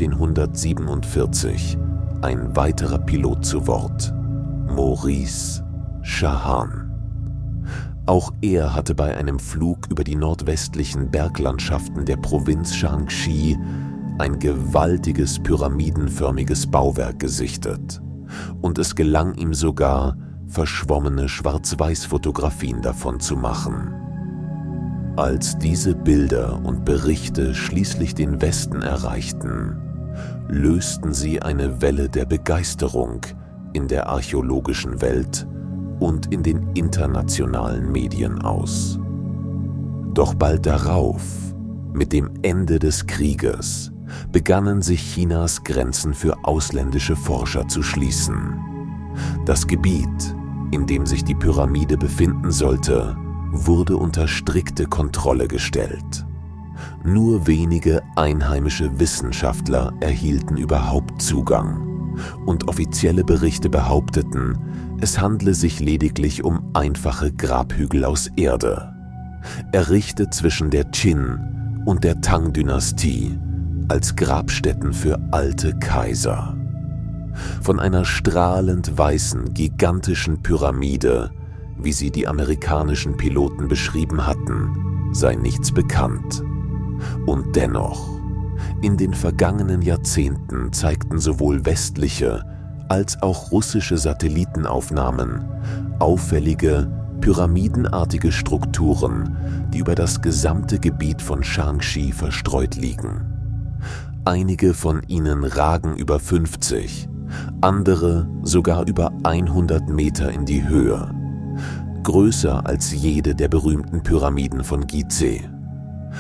1947 ein weiterer Pilot zu Wort: Maurice Shahan. Auch er hatte bei einem Flug über die nordwestlichen Berglandschaften der Provinz Shaanxi ein gewaltiges pyramidenförmiges Bauwerk gesichtet, und es gelang ihm sogar, verschwommene Schwarz-Weiß-Fotografien davon zu machen. Als diese Bilder und Berichte schließlich den Westen erreichten, lösten sie eine Welle der Begeisterung in der archäologischen Welt und in den internationalen Medien aus. Doch bald darauf, mit dem Ende des Krieges, begannen sich Chinas Grenzen für ausländische Forscher zu schließen. Das Gebiet, in dem sich die Pyramide befinden sollte, wurde unter strikte Kontrolle gestellt. Nur wenige einheimische Wissenschaftler erhielten überhaupt Zugang, und offizielle Berichte behaupteten, es handle sich lediglich um einfache Grabhügel aus Erde, errichtet zwischen der Qin- und der Tang-Dynastie als Grabstätten für alte Kaiser. Von einer strahlend weißen, gigantischen Pyramide, wie sie die amerikanischen Piloten beschrieben hatten, sei nichts bekannt. Und dennoch, in den vergangenen Jahrzehnten zeigten sowohl westliche als auch russische Satellitenaufnahmen auffällige, pyramidenartige Strukturen, die über das gesamte Gebiet von Shaanxi verstreut liegen. Einige von ihnen ragen über 50, andere sogar über 100 Meter in die Höhe, größer als jede der berühmten Pyramiden von Gizeh.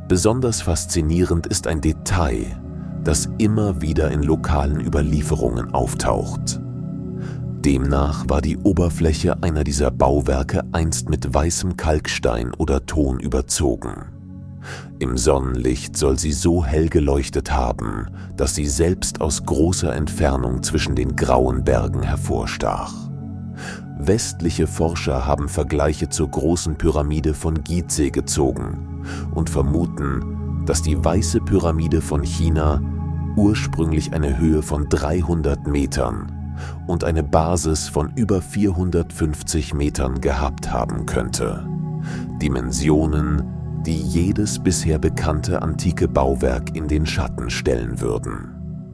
Besonders faszinierend ist ein Detail, das immer wieder in lokalen Überlieferungen auftaucht. Demnach war die Oberfläche einer dieser Bauwerke einst mit weißem Kalkstein oder Ton überzogen. Im Sonnenlicht soll sie so hell geleuchtet haben, dass sie selbst aus großer Entfernung zwischen den grauen Bergen hervorstach. Westliche Forscher haben Vergleiche zur großen Pyramide von Gizeh gezogen und vermuten, dass die Weiße Pyramide von China ursprünglich eine Höhe von 300 Metern und eine Basis von über 450 Metern gehabt haben könnte. Dimensionen, die jedes bisher bekannte antike Bauwerk in den Schatten stellen würden.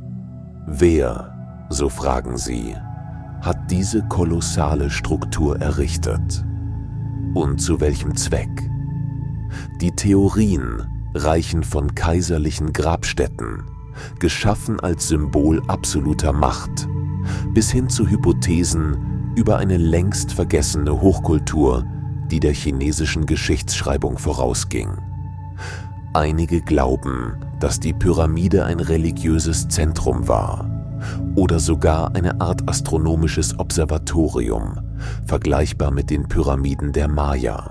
Wer, so fragen sie, hat diese kolossale Struktur errichtet? Und zu welchem Zweck? Die Theorien reichen von kaiserlichen Grabstätten, geschaffen als Symbol absoluter Macht, bis hin zu Hypothesen über eine längst vergessene Hochkultur, die der chinesischen Geschichtsschreibung vorausging. Einige glauben, dass die Pyramide ein religiöses Zentrum war oder sogar eine Art astronomisches Observatorium, vergleichbar mit den Pyramiden der Maya.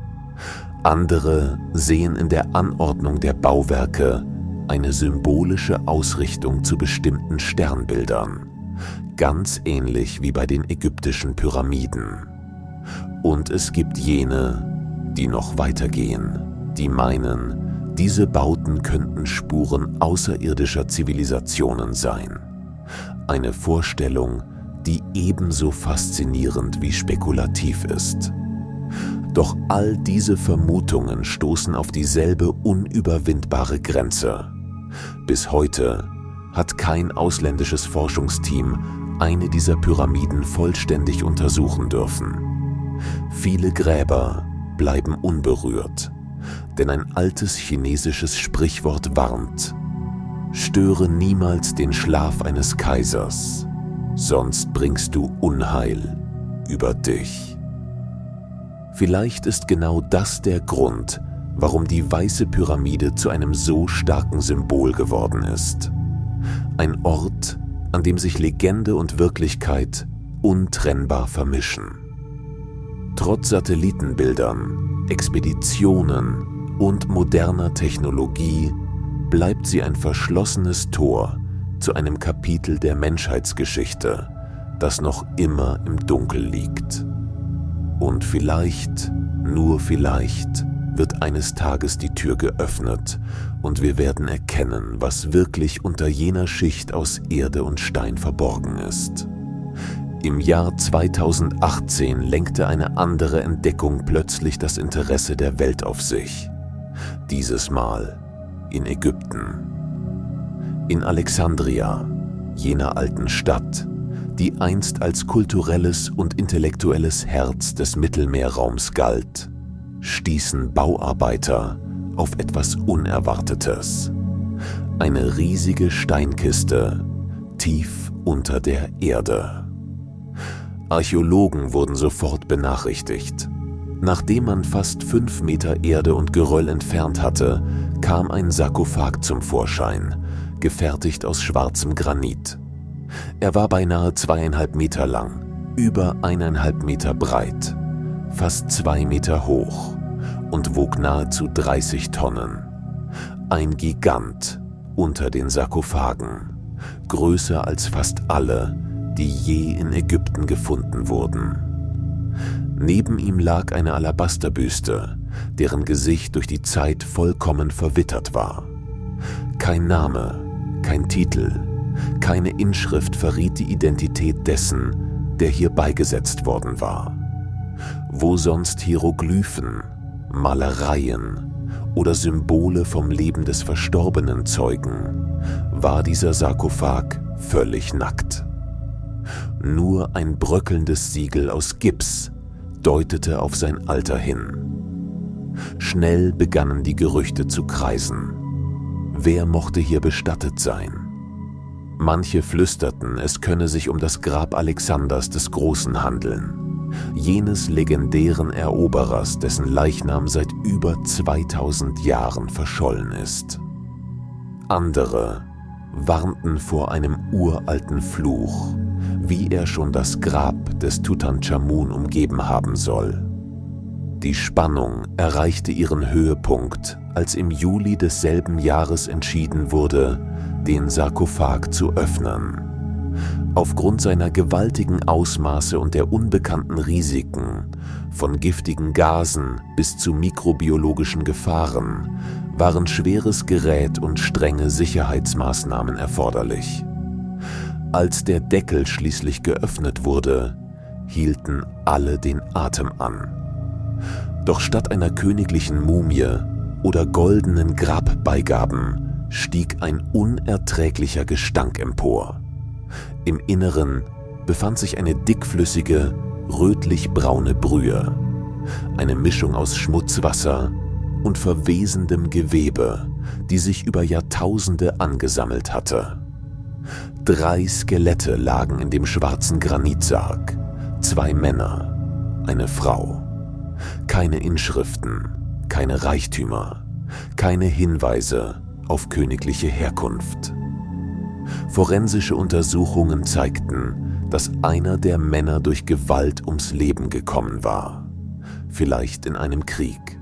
Andere sehen in der Anordnung der Bauwerke eine symbolische Ausrichtung zu bestimmten Sternbildern, ganz ähnlich wie bei den ägyptischen Pyramiden. Und es gibt jene, die noch weitergehen, die meinen, diese Bauten könnten Spuren außerirdischer Zivilisationen sein. Eine Vorstellung, die ebenso faszinierend wie spekulativ ist. Doch all diese Vermutungen stoßen auf dieselbe unüberwindbare Grenze. Bis heute hat kein ausländisches Forschungsteam eine dieser Pyramiden vollständig untersuchen dürfen. Viele Gräber bleiben unberührt, denn ein altes chinesisches Sprichwort warnt: Störe niemals den Schlaf eines Kaisers, sonst bringst du Unheil über dich. Vielleicht ist genau das der Grund, warum die Weiße Pyramide zu einem so starken Symbol geworden ist. Ein Ort, an dem sich Legende und Wirklichkeit untrennbar vermischen. Trotz Satellitenbildern, Expeditionen und moderner Technologie bleibt sie ein verschlossenes Tor zu einem Kapitel der Menschheitsgeschichte, das noch immer im Dunkel liegt. Und vielleicht, nur vielleicht, wird eines Tages die Tür geöffnet und wir werden erkennen, was wirklich unter jener Schicht aus Erde und Stein verborgen ist. Im Jahr 2018 lenkte eine andere Entdeckung plötzlich das Interesse der Welt auf sich. Dieses Mal in Ägypten. In Alexandria, jener alten Stadt, die einst als kulturelles und intellektuelles Herz des Mittelmeerraums galt, stießen Bauarbeiter auf etwas Unerwartetes. Eine riesige Steinkiste tief unter der Erde. Archäologen wurden sofort benachrichtigt. Nachdem man fast 5 Meter Erde und Geröll entfernt hatte, kam ein Sarkophag zum Vorschein, gefertigt aus schwarzem Granit. Er war beinahe 2,5 Meter lang, über 1,5 Meter breit, fast 2 Meter hoch und wog nahezu 30 Tonnen. Ein Gigant unter den Sarkophagen, größer als fast alle, die je in Ägypten gefunden wurden. Neben ihm lag eine Alabasterbüste, deren Gesicht durch die Zeit vollkommen verwittert war. Kein Name, kein Titel, keine Inschrift verriet die Identität dessen, der hier beigesetzt worden war. Wo sonst Hieroglyphen, Malereien oder Symbole vom Leben des Verstorbenen zeugen, war dieser Sarkophag völlig nackt. Nur ein bröckelndes Siegel aus Gips deutete auf sein Alter hin. Schnell begannen die Gerüchte zu kreisen. Wer mochte hier bestattet sein? Manche flüsterten, es könne sich um das Grab Alexanders des Großen handeln. jenes legendären Eroberers, dessen Leichnam seit über 2000 Jahren verschollen ist. Andere warnten vor einem uralten Fluch, wie er schon das Grab des Tutanchamun umgeben haben soll. Die Spannung erreichte ihren Höhepunkt, als im Juli desselben Jahres entschieden wurde, den Sarkophag zu öffnen. Aufgrund seiner gewaltigen Ausmaße und der unbekannten Risiken, von giftigen Gasen bis zu mikrobiologischen Gefahren, waren schweres Gerät und strenge Sicherheitsmaßnahmen erforderlich. Als der Deckel schließlich geöffnet wurde, hielten alle den Atem an. Doch statt einer königlichen Mumie oder goldenen Grabbeigaben stieg ein unerträglicher Gestank empor. Im Inneren befand sich eine dickflüssige, rötlich-braune Brühe, eine Mischung aus Schmutzwasser und verwesendem Gewebe, die sich über Jahrtausende angesammelt hatte. 3 Skelette lagen in dem schwarzen Granitsarg, 2 Männer, eine Frau. Keine Inschriften, keine Reichtümer, keine Hinweise auf königliche Herkunft. Forensische Untersuchungen zeigten, dass einer der Männer durch Gewalt ums Leben gekommen war, vielleicht in einem Krieg.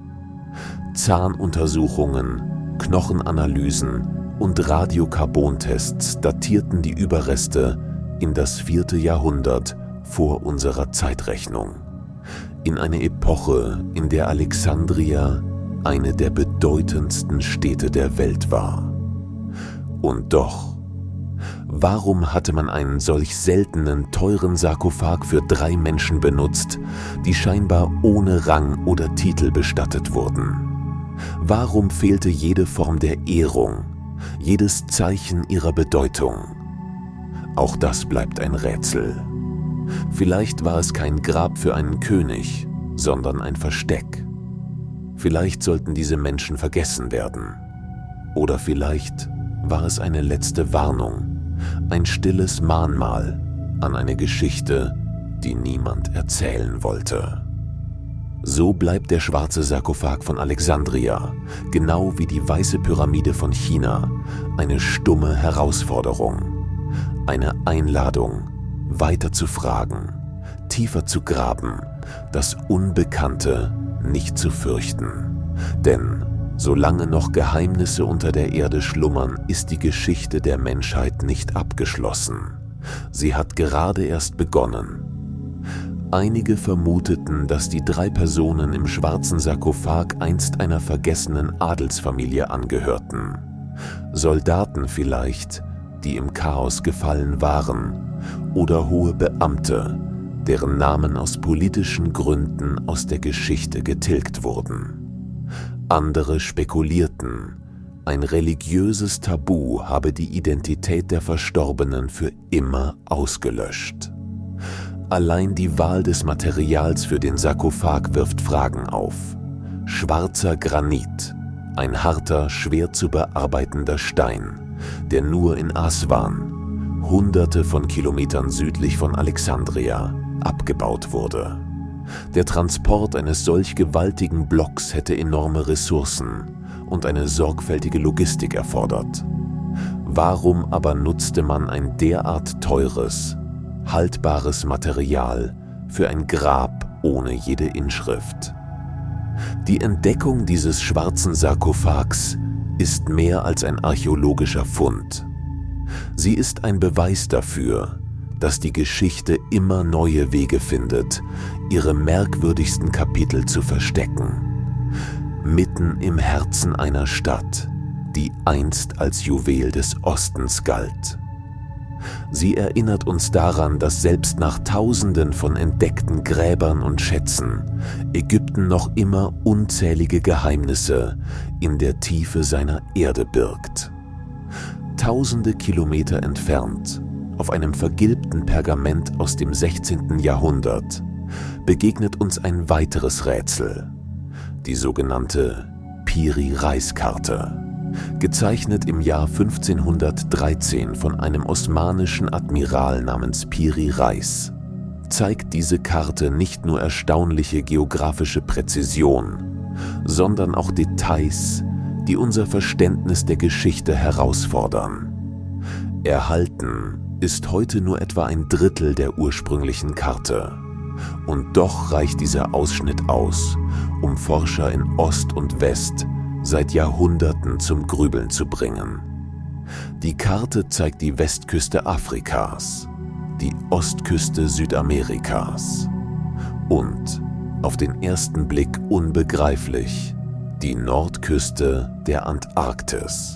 Zahnuntersuchungen, Knochenanalysen und Radiokarbontests datierten die Überreste in das 4. Jahrhundert vor unserer Zeitrechnung, in eine Epoche, in der Alexandria eine der bedeutendsten Städte der Welt war. Und doch, warum hatte man einen solch seltenen, teuren Sarkophag für 3 Menschen benutzt, die scheinbar ohne Rang oder Titel bestattet wurden? Warum fehlte jede Form der Ehrung, jedes Zeichen ihrer Bedeutung? Auch das bleibt ein Rätsel. Vielleicht war es kein Grab für einen König, sondern ein Versteck. Vielleicht sollten diese Menschen vergessen werden. Oder vielleicht war es eine letzte Warnung, ein stilles Mahnmal an eine Geschichte, die niemand erzählen wollte. So bleibt der schwarze Sarkophag von Alexandria, genau wie die weiße Pyramide von China, eine stumme Herausforderung, eine Einladung, weiter zu fragen, tiefer zu graben, das Unbekannte nicht zu fürchten. Denn solange noch Geheimnisse unter der Erde schlummern, ist die Geschichte der Menschheit nicht abgeschlossen. Sie hat gerade erst begonnen. Einige vermuteten, dass die 3 Personen im schwarzen Sarkophag einst einer vergessenen Adelsfamilie angehörten. Soldaten vielleicht, die im Chaos gefallen waren, oder hohe Beamte, deren Namen aus politischen Gründen aus der Geschichte getilgt wurden. Andere spekulierten, ein religiöses Tabu habe die Identität der Verstorbenen für immer ausgelöscht. Allein die Wahl des Materials für den Sarkophag wirft Fragen auf. Schwarzer Granit, ein harter, schwer zu bearbeitender Stein, der nur in Aswan, Hunderte von Kilometern südlich von Alexandria, abgebaut wurde. Der Transport eines solch gewaltigen Blocks hätte enorme Ressourcen und eine sorgfältige Logistik erfordert. Warum aber nutzte man ein derart teures, haltbares Material für ein Grab ohne jede Inschrift? Die Entdeckung dieses schwarzen Sarkophags ist mehr als ein archäologischer Fund. Sie ist ein Beweis dafür, dass die Geschichte immer neue Wege findet, ihre merkwürdigsten Kapitel zu verstecken. Mitten im Herzen einer Stadt, die einst als Juwel des Ostens galt. Sie erinnert uns daran, dass selbst nach Tausenden von entdeckten Gräbern und Schätzen Ägypten noch immer unzählige Geheimnisse in der Tiefe seiner Erde birgt. Tausende Kilometer entfernt, auf einem vergilbten Pergament aus dem 16. Jahrhundert, begegnet uns ein weiteres Rätsel, die sogenannte Piri-Reis-Karte. Gezeichnet im Jahr 1513 von einem osmanischen Admiral namens Piri Reis. zeigt diese Karte nicht nur erstaunliche geografische Präzision, sondern auch Details, die unser Verständnis der Geschichte herausfordern. Erhalten ist heute nur etwa ein Drittel der ursprünglichen Karte. Und doch reicht dieser Ausschnitt aus, um Forscher in Ost und West seit Jahrhunderten zum Grübeln zu bringen. Die Karte zeigt die Westküste Afrikas, die Ostküste Südamerikas und, auf den ersten Blick unbegreiflich, die Nordküste der Antarktis.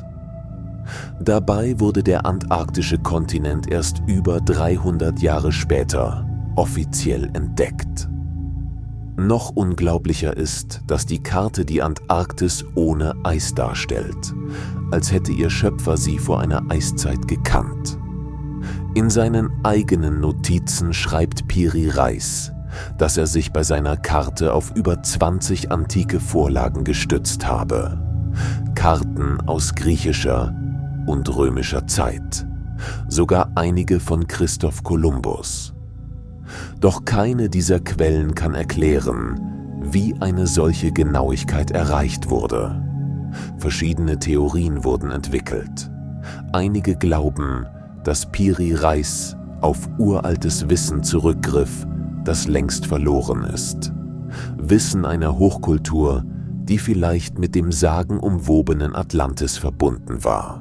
Dabei wurde der antarktische Kontinent erst über 300 Jahre später offiziell entdeckt. Noch unglaublicher ist, dass die Karte die Antarktis ohne Eis darstellt, als hätte ihr Schöpfer sie vor einer Eiszeit gekannt. In seinen eigenen Notizen schreibt Piri Reis, dass er sich bei seiner Karte auf über 20 antike Vorlagen gestützt habe. Karten aus griechischer und römischer Zeit, sogar einige von Christoph Kolumbus. Doch keine dieser Quellen kann erklären, wie eine solche Genauigkeit erreicht wurde. Verschiedene Theorien wurden entwickelt. Einige glauben, dass Piri Reis auf uraltes Wissen zurückgriff, das längst verloren ist. Wissen einer Hochkultur, die vielleicht mit dem sagenumwobenen Atlantis verbunden war.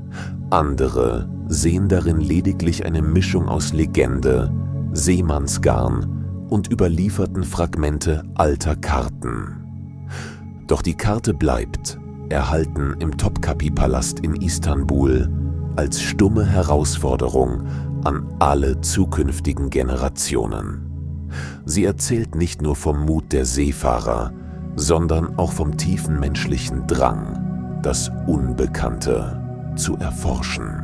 Andere sehen darin lediglich eine Mischung aus Legende, Seemannsgarn und überlieferten Fragmente alter Karten. Doch die Karte bleibt, erhalten im Topkapi-Palast in Istanbul, als stumme Herausforderung an alle zukünftigen Generationen. Sie erzählt nicht nur vom Mut der Seefahrer, sondern auch vom tiefen menschlichen Drang, das Unbekannte zu erforschen.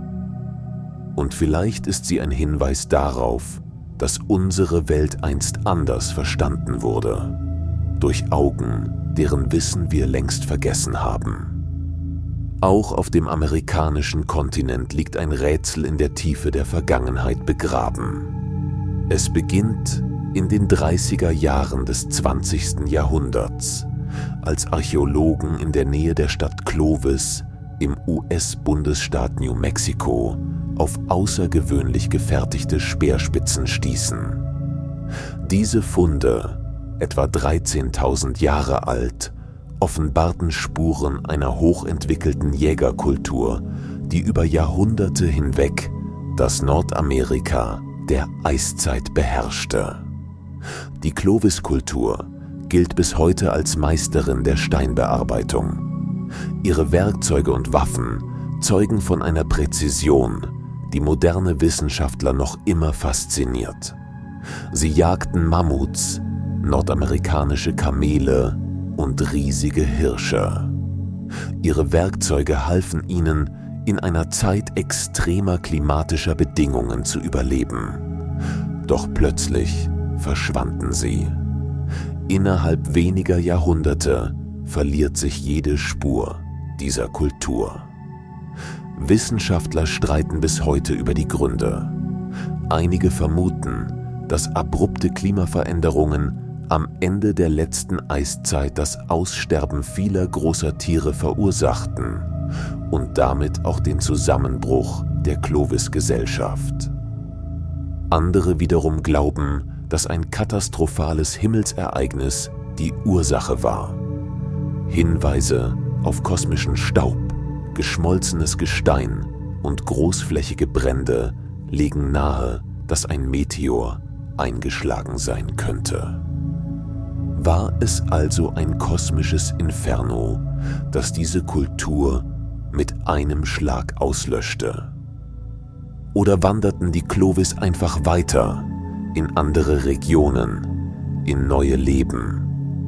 Und vielleicht ist sie ein Hinweis darauf, dass unsere Welt einst anders verstanden wurde, durch Augen, deren Wissen wir längst vergessen haben. Auch auf dem amerikanischen Kontinent liegt ein Rätsel in der Tiefe der Vergangenheit begraben. Es beginnt in den 30er Jahren des 20. Jahrhunderts, als Archäologen in der Nähe der Stadt Clovis im US-Bundesstaat New Mexico auf außergewöhnlich gefertigte Speerspitzen stießen. Diese Funde, etwa 13.000 Jahre alt, offenbarten Spuren einer hochentwickelten Jägerkultur, die über Jahrhunderte hinweg das Nordamerika der Eiszeit beherrschte. Die Clovis-Kultur gilt bis heute als Meisterin der Steinbearbeitung. Ihre Werkzeuge und Waffen zeugen von einer Präzision, die moderne Wissenschaftler noch immer fasziniert. Sie jagten Mammuts, nordamerikanische Kamele und riesige Hirsche. Ihre Werkzeuge halfen ihnen, in einer Zeit extremer klimatischer Bedingungen zu überleben. Doch plötzlich verschwanden sie. Innerhalb weniger Jahrhunderte verliert sich jede Spur dieser Kultur. Wissenschaftler streiten bis heute über die Gründe. Einige vermuten, dass abrupte Klimaveränderungen am Ende der letzten Eiszeit das Aussterben vieler großer Tiere verursachten und damit auch den Zusammenbruch der Clovis-Gesellschaft. Andere wiederum glauben, dass ein katastrophales Himmelsereignis die Ursache war. Hinweise auf kosmischen Staub, geschmolzenes Gestein und großflächige Brände legen nahe, dass ein Meteor eingeschlagen sein könnte. War es also ein kosmisches Inferno, das diese Kultur mit einem Schlag auslöschte? Oder wanderten die Clovis einfach weiter in andere Regionen, in neue Leben?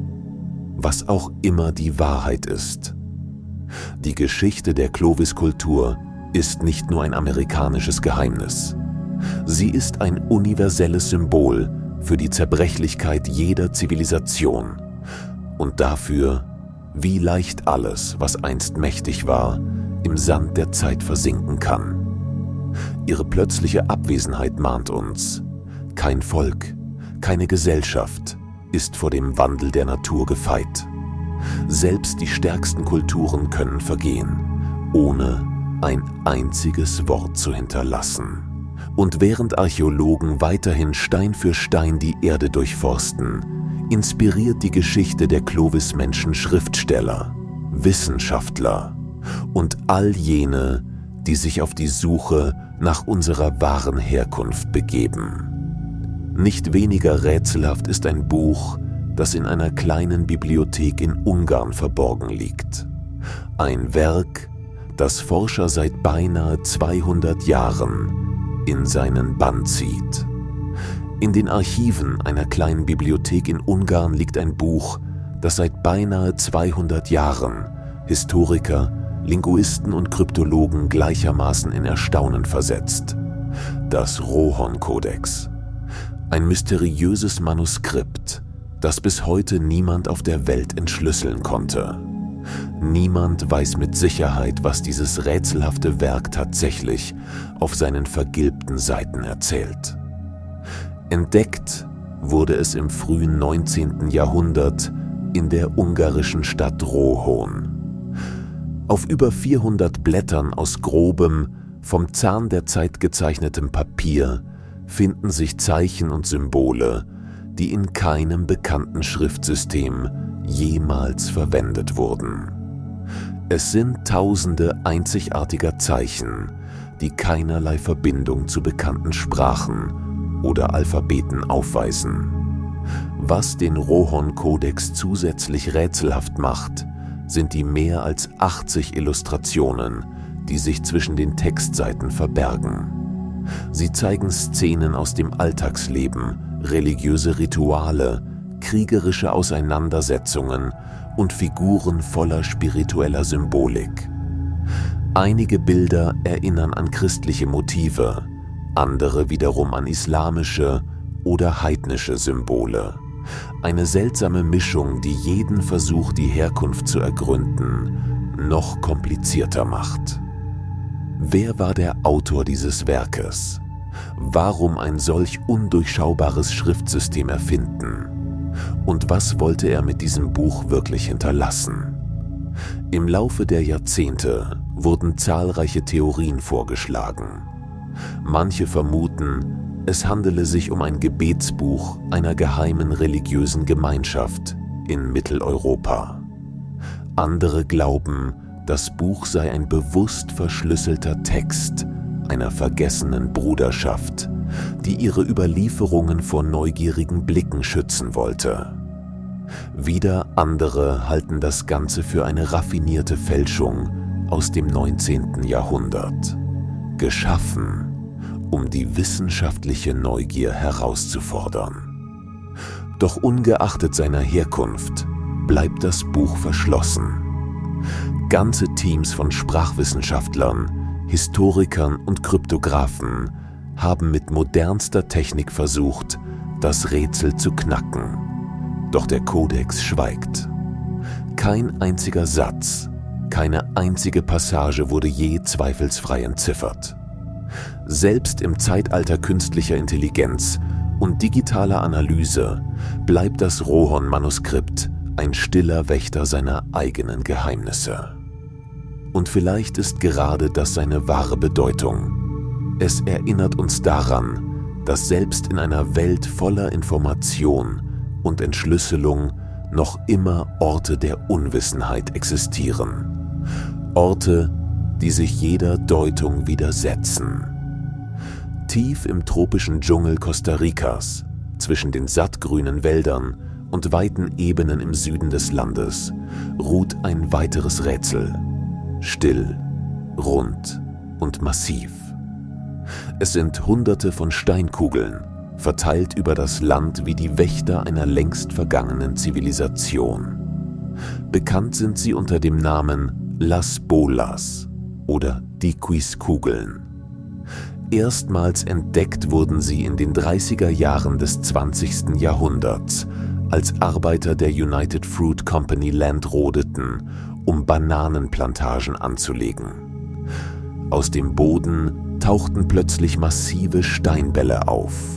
Was auch immer die Wahrheit ist. Die Geschichte der Clovis-Kultur ist nicht nur ein amerikanisches Geheimnis. Sie ist ein universelles Symbol für die Zerbrechlichkeit jeder Zivilisation und dafür, wie leicht alles, was einst mächtig war, im Sand der Zeit versinken kann. Ihre plötzliche Abwesenheit mahnt uns: Kein Volk, keine Gesellschaft ist vor dem Wandel der Natur gefeit. Selbst die stärksten Kulturen können vergehen, ohne ein einziges Wort zu hinterlassen. Und während Archäologen weiterhin Stein für Stein die Erde durchforsten, inspiriert die Geschichte der Clovis-Menschen Schriftsteller, Wissenschaftler und all jene, die sich auf die Suche nach unserer wahren Herkunft begeben. Nicht weniger rätselhaft ist ein Buch, das in einer kleinen Bibliothek in Ungarn verborgen liegt. Ein Werk, das Forscher seit beinahe 200 Jahren in seinen Bann zieht. In den Archiven einer kleinen Bibliothek in Ungarn liegt ein Buch, das seit beinahe 200 Jahren Historiker, Linguisten und Kryptologen gleichermaßen in Erstaunen versetzt. Das Rohon-Kodex. Ein mysteriöses Manuskript, das bis heute niemand auf der Welt entschlüsseln konnte. Niemand weiß mit Sicherheit, was dieses rätselhafte Werk tatsächlich auf seinen vergilbten Seiten erzählt. Entdeckt wurde es im frühen 19. Jahrhundert in der ungarischen Stadt Rohon. Auf über 400 Blättern aus grobem, vom Zahn der Zeit gezeichnetem Papier finden sich Zeichen und Symbole, die in keinem bekannten Schriftsystem jemals verwendet wurden. Es sind tausende einzigartiger Zeichen, die keinerlei Verbindung zu bekannten Sprachen oder Alphabeten aufweisen. Was den Rohon-Kodex zusätzlich rätselhaft macht, sind die mehr als 80 Illustrationen, die sich zwischen den Textseiten verbergen. Sie zeigen Szenen aus dem Alltagsleben, religiöse Rituale, kriegerische Auseinandersetzungen und Figuren voller spiritueller Symbolik. Einige Bilder erinnern an christliche Motive, andere wiederum an islamische oder heidnische Symbole. Eine seltsame Mischung, die jeden Versuch, die Herkunft zu ergründen, noch komplizierter macht. Wer war der Autor dieses Werkes? Warum ein solch undurchschaubares Schriftsystem erfinden? Und was wollte er mit diesem Buch wirklich hinterlassen? Im Laufe der Jahrzehnte wurden zahlreiche Theorien vorgeschlagen. Manche vermuten, es handele sich um ein Gebetsbuch einer geheimen religiösen Gemeinschaft in Mitteleuropa. Andere glauben, das Buch sei ein bewusst verschlüsselter Text einer vergessenen Bruderschaft, die ihre Überlieferungen vor neugierigen Blicken schützen wollte. Wieder andere halten das Ganze für eine raffinierte Fälschung aus dem 19. Jahrhundert, geschaffen, um die wissenschaftliche Neugier herauszufordern. Doch ungeachtet seiner Herkunft bleibt das Buch verschlossen. Ganze Teams von Sprachwissenschaftlern, Historikern und Kryptographen haben mit modernster Technik versucht, das Rätsel zu knacken. Doch der Kodex schweigt. Kein einziger Satz, keine einzige Passage wurde je zweifelsfrei entziffert. Selbst im Zeitalter künstlicher Intelligenz und digitaler Analyse bleibt das Rohon-Manuskript ein stiller Wächter seiner eigenen Geheimnisse. Und vielleicht ist gerade das seine wahre Bedeutung. Es erinnert uns daran, dass selbst in einer Welt voller Information und Entschlüsselung noch immer Orte der Unwissenheit existieren. Orte, die sich jeder Deutung widersetzen. Tief im tropischen Dschungel Costa Ricas, zwischen den sattgrünen Wäldern und weiten Ebenen im Süden des Landes, ruht ein weiteres Rätsel. Still, rund und massiv. Es sind Hunderte von Steinkugeln, verteilt über das Land wie die Wächter einer längst vergangenen Zivilisation. Bekannt sind sie unter dem Namen Las Bolas oder die Quizkugeln. Erstmals entdeckt wurden sie in den 30er Jahren des 20. Jahrhunderts, als Arbeiter der United Fruit Company Land rodeten, um Bananenplantagen anzulegen. Aus dem Boden tauchten plötzlich massive Steinbälle auf.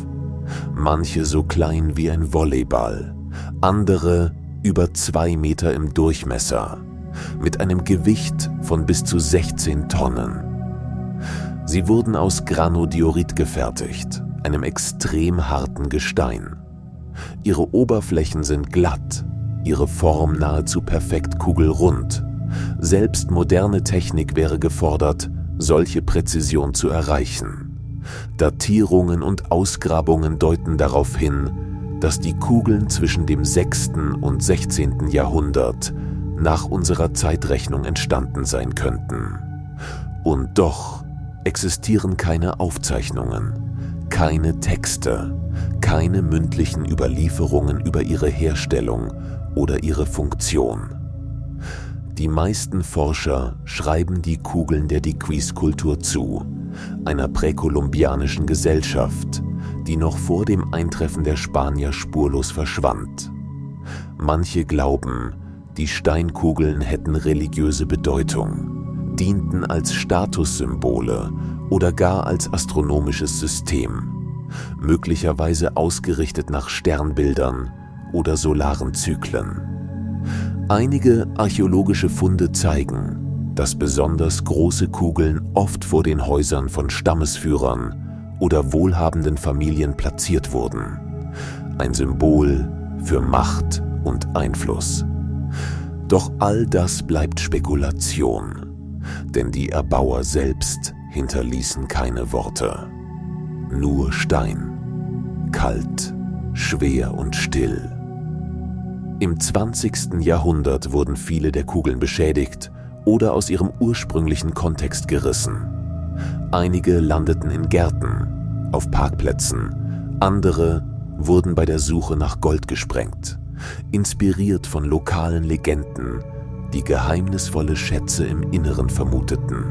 manche so klein wie ein Volleyball, andere über 2 Meter im Durchmesser, mit einem Gewicht von bis zu 16 Tonnen. Sie wurden aus Granodiorit gefertigt, einem extrem harten Gestein. Ihre Oberflächen sind glatt, ihre Form nahezu perfekt kugelrund. Selbst moderne Technik wäre gefordert, solche Präzision zu erreichen. Datierungen und Ausgrabungen deuten darauf hin, dass die Kugeln zwischen dem 6. und 16. Jahrhundert nach unserer Zeitrechnung entstanden sein könnten. Und doch existieren keine Aufzeichnungen, keine Texte, keine mündlichen Überlieferungen über ihre Herstellung oder ihre Funktion. Die meisten Forscher schreiben die Kugeln der Diquis-Kultur zu, einer präkolumbianischen Gesellschaft, die noch vor dem Eintreffen der Spanier spurlos verschwand. Manche glauben, die Steinkugeln hätten religiöse Bedeutung, dienten als Statussymbole oder gar als astronomisches System, möglicherweise ausgerichtet nach Sternbildern oder solaren Zyklen. Einige archäologische Funde zeigen, dass besonders große Kugeln oft vor den Häusern von Stammesführern oder wohlhabenden Familien platziert wurden. Ein Symbol für Macht und Einfluss. Doch all das bleibt Spekulation, denn die Erbauer selbst hinterließen keine Worte. Nur Stein, kalt, schwer und still. Im 20. Jahrhundert wurden viele der Kugeln beschädigt oder aus ihrem ursprünglichen Kontext gerissen. Einige landeten in Gärten, auf Parkplätzen, andere wurden bei der Suche nach Gold gesprengt, inspiriert von lokalen Legenden, die geheimnisvolle Schätze im Inneren vermuteten.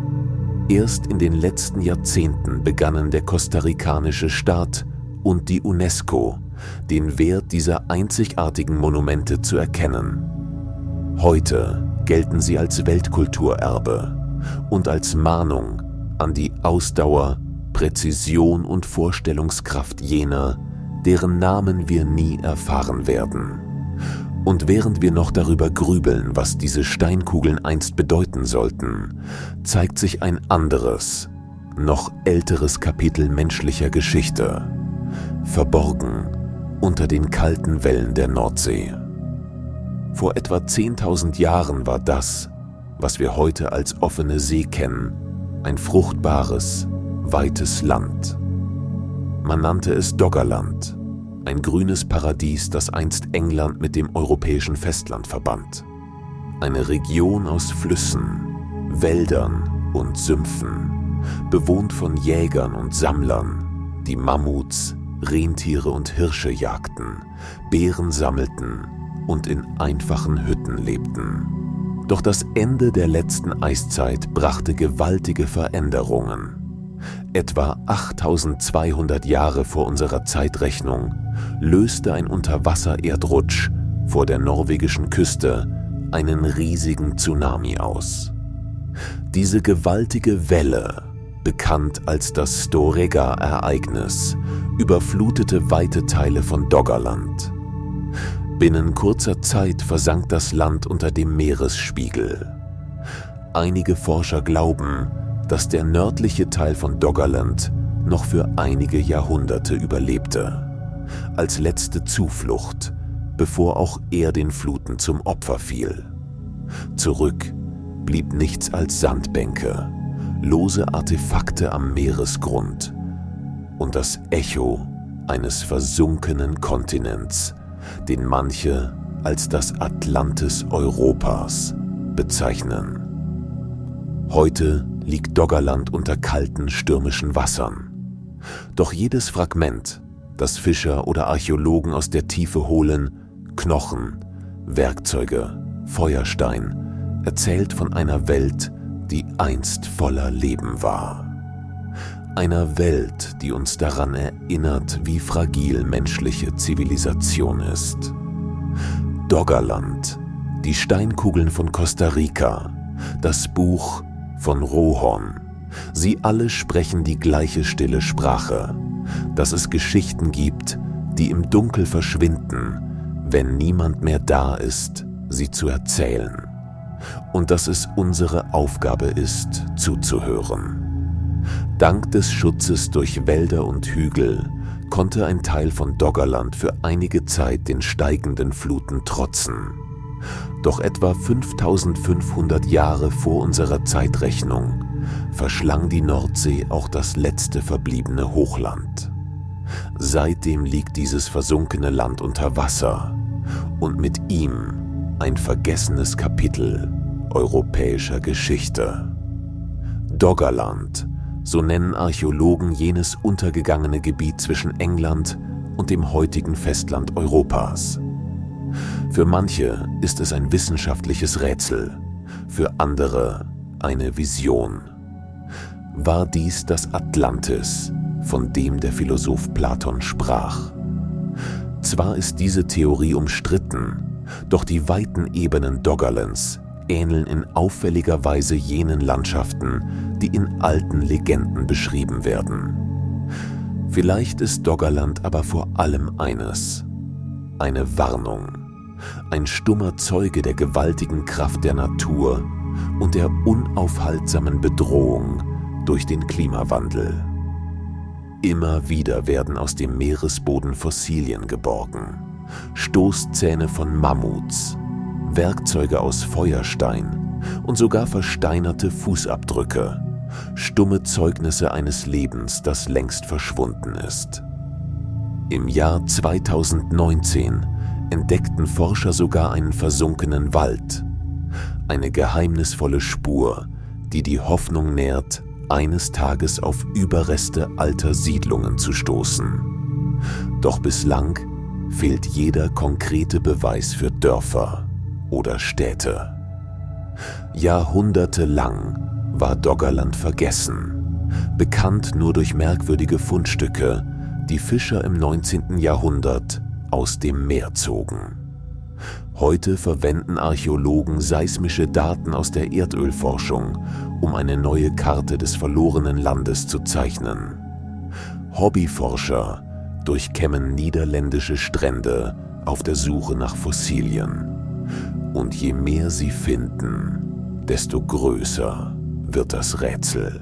Erst in den letzten Jahrzehnten begannen der kostarikanische Staat und die UNESCO, den Wert dieser einzigartigen Monumente zu erkennen. Heute gelten sie als Weltkulturerbe und als Mahnung an die Ausdauer, Präzision und Vorstellungskraft jener, deren Namen wir nie erfahren werden. Und während wir noch darüber grübeln, was diese Steinkugeln einst bedeuten sollten, zeigt sich ein anderes, noch älteres Kapitel menschlicher Geschichte, verborgen unter den kalten Wellen der Nordsee. Vor etwa 10.000 Jahren war das, was wir heute als offene See kennen, ein fruchtbares, weites Land. Man nannte es Doggerland, ein grünes Paradies, das einst England mit dem europäischen Festland verband. Eine Region aus Flüssen, Wäldern und Sümpfen, bewohnt von Jägern und Sammlern, die Mammuts, Rentiere und Hirsche jagten, Beeren sammelten und in einfachen Hütten lebten. Doch das Ende der letzten Eiszeit brachte gewaltige Veränderungen. Etwa 8200 Jahre vor unserer Zeitrechnung löste ein Unterwasser-Erdrutsch vor der norwegischen Küste einen riesigen Tsunami aus. Diese gewaltige Welle, bekannt als das Storegga-Ereignis, überflutete weite Teile von Doggerland. Binnen kurzer Zeit versank das Land unter dem Meeresspiegel. Einige Forscher glauben, dass der nördliche Teil von Doggerland noch für einige Jahrhunderte überlebte, als letzte Zuflucht, bevor auch er den Fluten zum Opfer fiel. Zurück blieb nichts als Sandbänke, lose Artefakte am Meeresgrund und das Echo eines versunkenen Kontinents, den manche als das Atlantis Europas bezeichnen. Heute liegt Doggerland unter kalten, stürmischen Wassern. Doch jedes Fragment, das Fischer oder Archäologen aus der Tiefe holen, Knochen, Werkzeuge, Feuerstein, erzählt von einer Welt, die einst voller Leben war. Einer Welt, die uns daran erinnert, wie fragil menschliche Zivilisation ist. Doggerland, die Steinkugeln von Costa Rica, das Buch von Rohorn. Sie alle sprechen die gleiche stille Sprache, dass es Geschichten gibt, die im Dunkel verschwinden, wenn niemand mehr da ist, sie zu erzählen, und dass es unsere Aufgabe ist, zuzuhören. Dank des Schutzes durch Wälder und Hügel konnte ein Teil von Doggerland für einige Zeit den steigenden Fluten trotzen. Doch etwa 5500 Jahre vor unserer Zeitrechnung verschlang die Nordsee auch das letzte verbliebene Hochland. Seitdem liegt dieses versunkene Land unter Wasser und mit ihm ein vergessenes Kapitel europäischer Geschichte. Doggerland, so nennen Archäologen jenes untergegangene Gebiet zwischen England und dem heutigen Festland Europas. Für manche ist es ein wissenschaftliches Rätsel, für andere eine Vision. War dies das Atlantis, von dem der Philosoph Platon sprach? Zwar ist diese Theorie umstritten, doch die weiten Ebenen Doggerlands ähneln in auffälliger Weise jenen Landschaften, die in alten Legenden beschrieben werden. Vielleicht ist Doggerland aber vor allem eines: eine Warnung, ein stummer Zeuge der gewaltigen Kraft der Natur und der unaufhaltsamen Bedrohung durch den Klimawandel. Immer wieder werden aus dem Meeresboden Fossilien geborgen, Stoßzähne von Mammuts, Werkzeuge aus Feuerstein und sogar versteinerte Fußabdrücke, stumme Zeugnisse eines Lebens, das längst verschwunden ist. Im Jahr 2019 entdeckten Forscher sogar einen versunkenen Wald, eine geheimnisvolle Spur, die die Hoffnung nährt, eines Tages auf Überreste alter Siedlungen zu stoßen. Doch bislang fehlt jeder konkrete Beweis für Dörfer oder Städte. Jahrhundertelang war Doggerland vergessen, bekannt nur durch merkwürdige Fundstücke, die Fischer im 19. Jahrhundert aus dem Meer zogen. Heute verwenden Archäologen seismische Daten aus der Erdölforschung, um eine neue Karte des verlorenen Landes zu zeichnen. Hobbyforscher durchkämmen niederländische Strände auf der Suche nach Fossilien. Und je mehr sie finden, desto größer wird das Rätsel.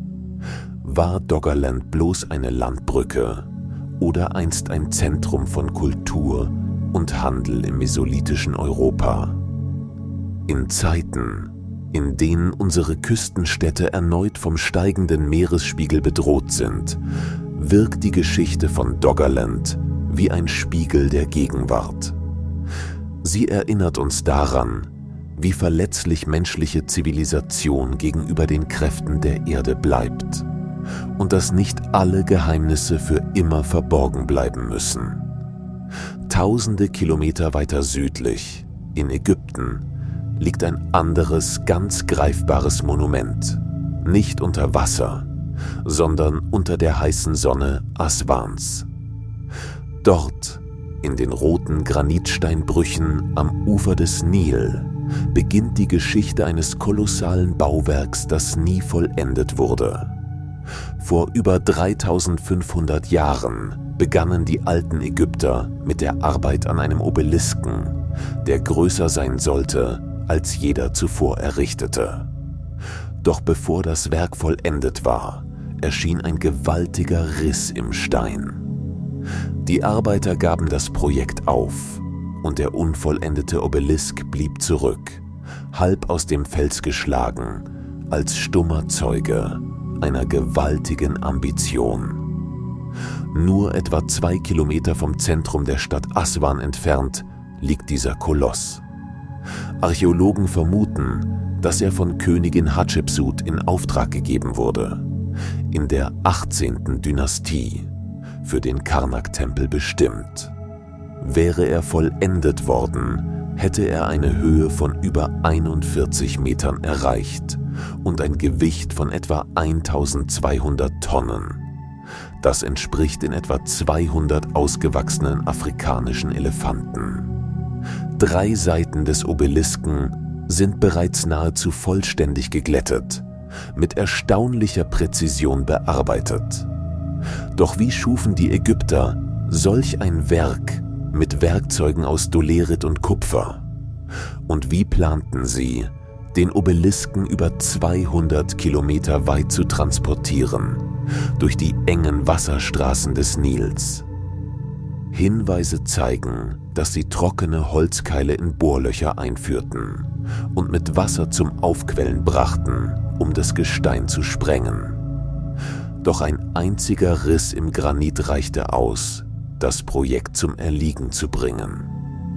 War Doggerland bloß eine Landbrücke oder einst ein Zentrum von Kultur und Handel im mesolithischen Europa? In Zeiten, in denen unsere Küstenstädte erneut vom steigenden Meeresspiegel bedroht sind, wirkt die Geschichte von Doggerland wie ein Spiegel der Gegenwart. Sie erinnert uns daran, wie verletzlich menschliche Zivilisation gegenüber den Kräften der Erde bleibt und dass nicht alle Geheimnisse für immer verborgen bleiben müssen. Tausende Kilometer weiter südlich, in Ägypten, liegt ein anderes, ganz greifbares Monument, nicht unter Wasser, sondern unter der heißen Sonne Aswans. Dort, in den roten Granitsteinbrüchen am Ufer des Nil, beginnt die Geschichte eines kolossalen Bauwerks, das nie vollendet wurde. Vor über 3500 Jahren begannen die alten Ägypter mit der Arbeit an einem Obelisken, der größer sein sollte als jeder zuvor errichtete. Doch bevor das Werk vollendet war, erschien ein gewaltiger Riss im Stein. Die Arbeiter gaben das Projekt auf und der unvollendete Obelisk blieb zurück, halb aus dem Fels geschlagen, als stummer Zeuge einer gewaltigen Ambition. Nur etwa 2 Kilometer vom Zentrum der Stadt Aswan entfernt liegt dieser Koloss. Archäologen vermuten, dass er von Königin Hatschepsut in Auftrag gegeben wurde, in der 18. Dynastie, für den Karnak-Tempel bestimmt. Wäre er vollendet worden, hätte er eine Höhe von über 41 Metern erreicht und ein Gewicht von etwa 1200 Tonnen. Das entspricht in etwa 200 ausgewachsenen afrikanischen Elefanten. 3 Seiten des Obelisken sind bereits nahezu vollständig geglättet, mit erstaunlicher Präzision bearbeitet. Doch wie schufen die Ägypter solch ein Werk mit Werkzeugen aus Dolerit und Kupfer? Und wie planten sie, den Obelisken über 200 Kilometer weit zu transportieren, durch die engen Wasserstraßen des Nils? Hinweise zeigen, dass sie trockene Holzkeile in Bohrlöcher einführten und mit Wasser zum Aufquellen brachten, um das Gestein zu sprengen. Doch ein einziger Riss im Granit reichte aus, das Projekt zum Erliegen zu bringen.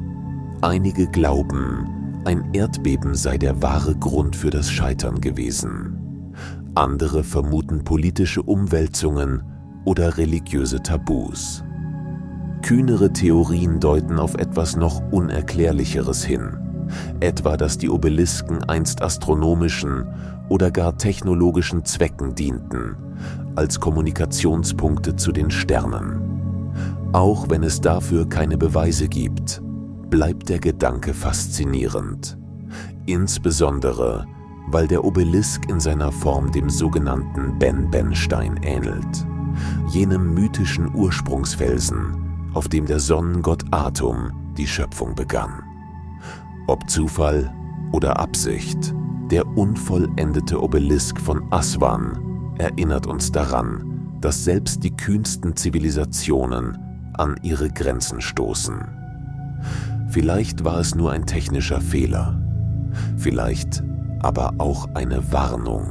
Einige glauben, ein Erdbeben sei der wahre Grund für das Scheitern gewesen. Andere vermuten politische Umwälzungen oder religiöse Tabus. Kühnere Theorien deuten auf etwas noch Unerklärlicheres hin, etwa dass die Obelisken einst astronomischen oder gar technologischen Zwecken dienten, als Kommunikationspunkte zu den Sternen. Auch wenn es dafür keine Beweise gibt, bleibt der Gedanke faszinierend. Insbesondere, weil der Obelisk in seiner Form dem sogenannten Ben-Ben-Stein ähnelt, jenem mythischen Ursprungsfelsen, auf dem der Sonnengott Atum die Schöpfung begann. Ob Zufall oder Absicht, der unvollendete Obelisk von Aswan erinnert uns daran, dass selbst die kühnsten Zivilisationen an ihre Grenzen stoßen. Vielleicht war es nur ein technischer Fehler, vielleicht aber auch eine Warnung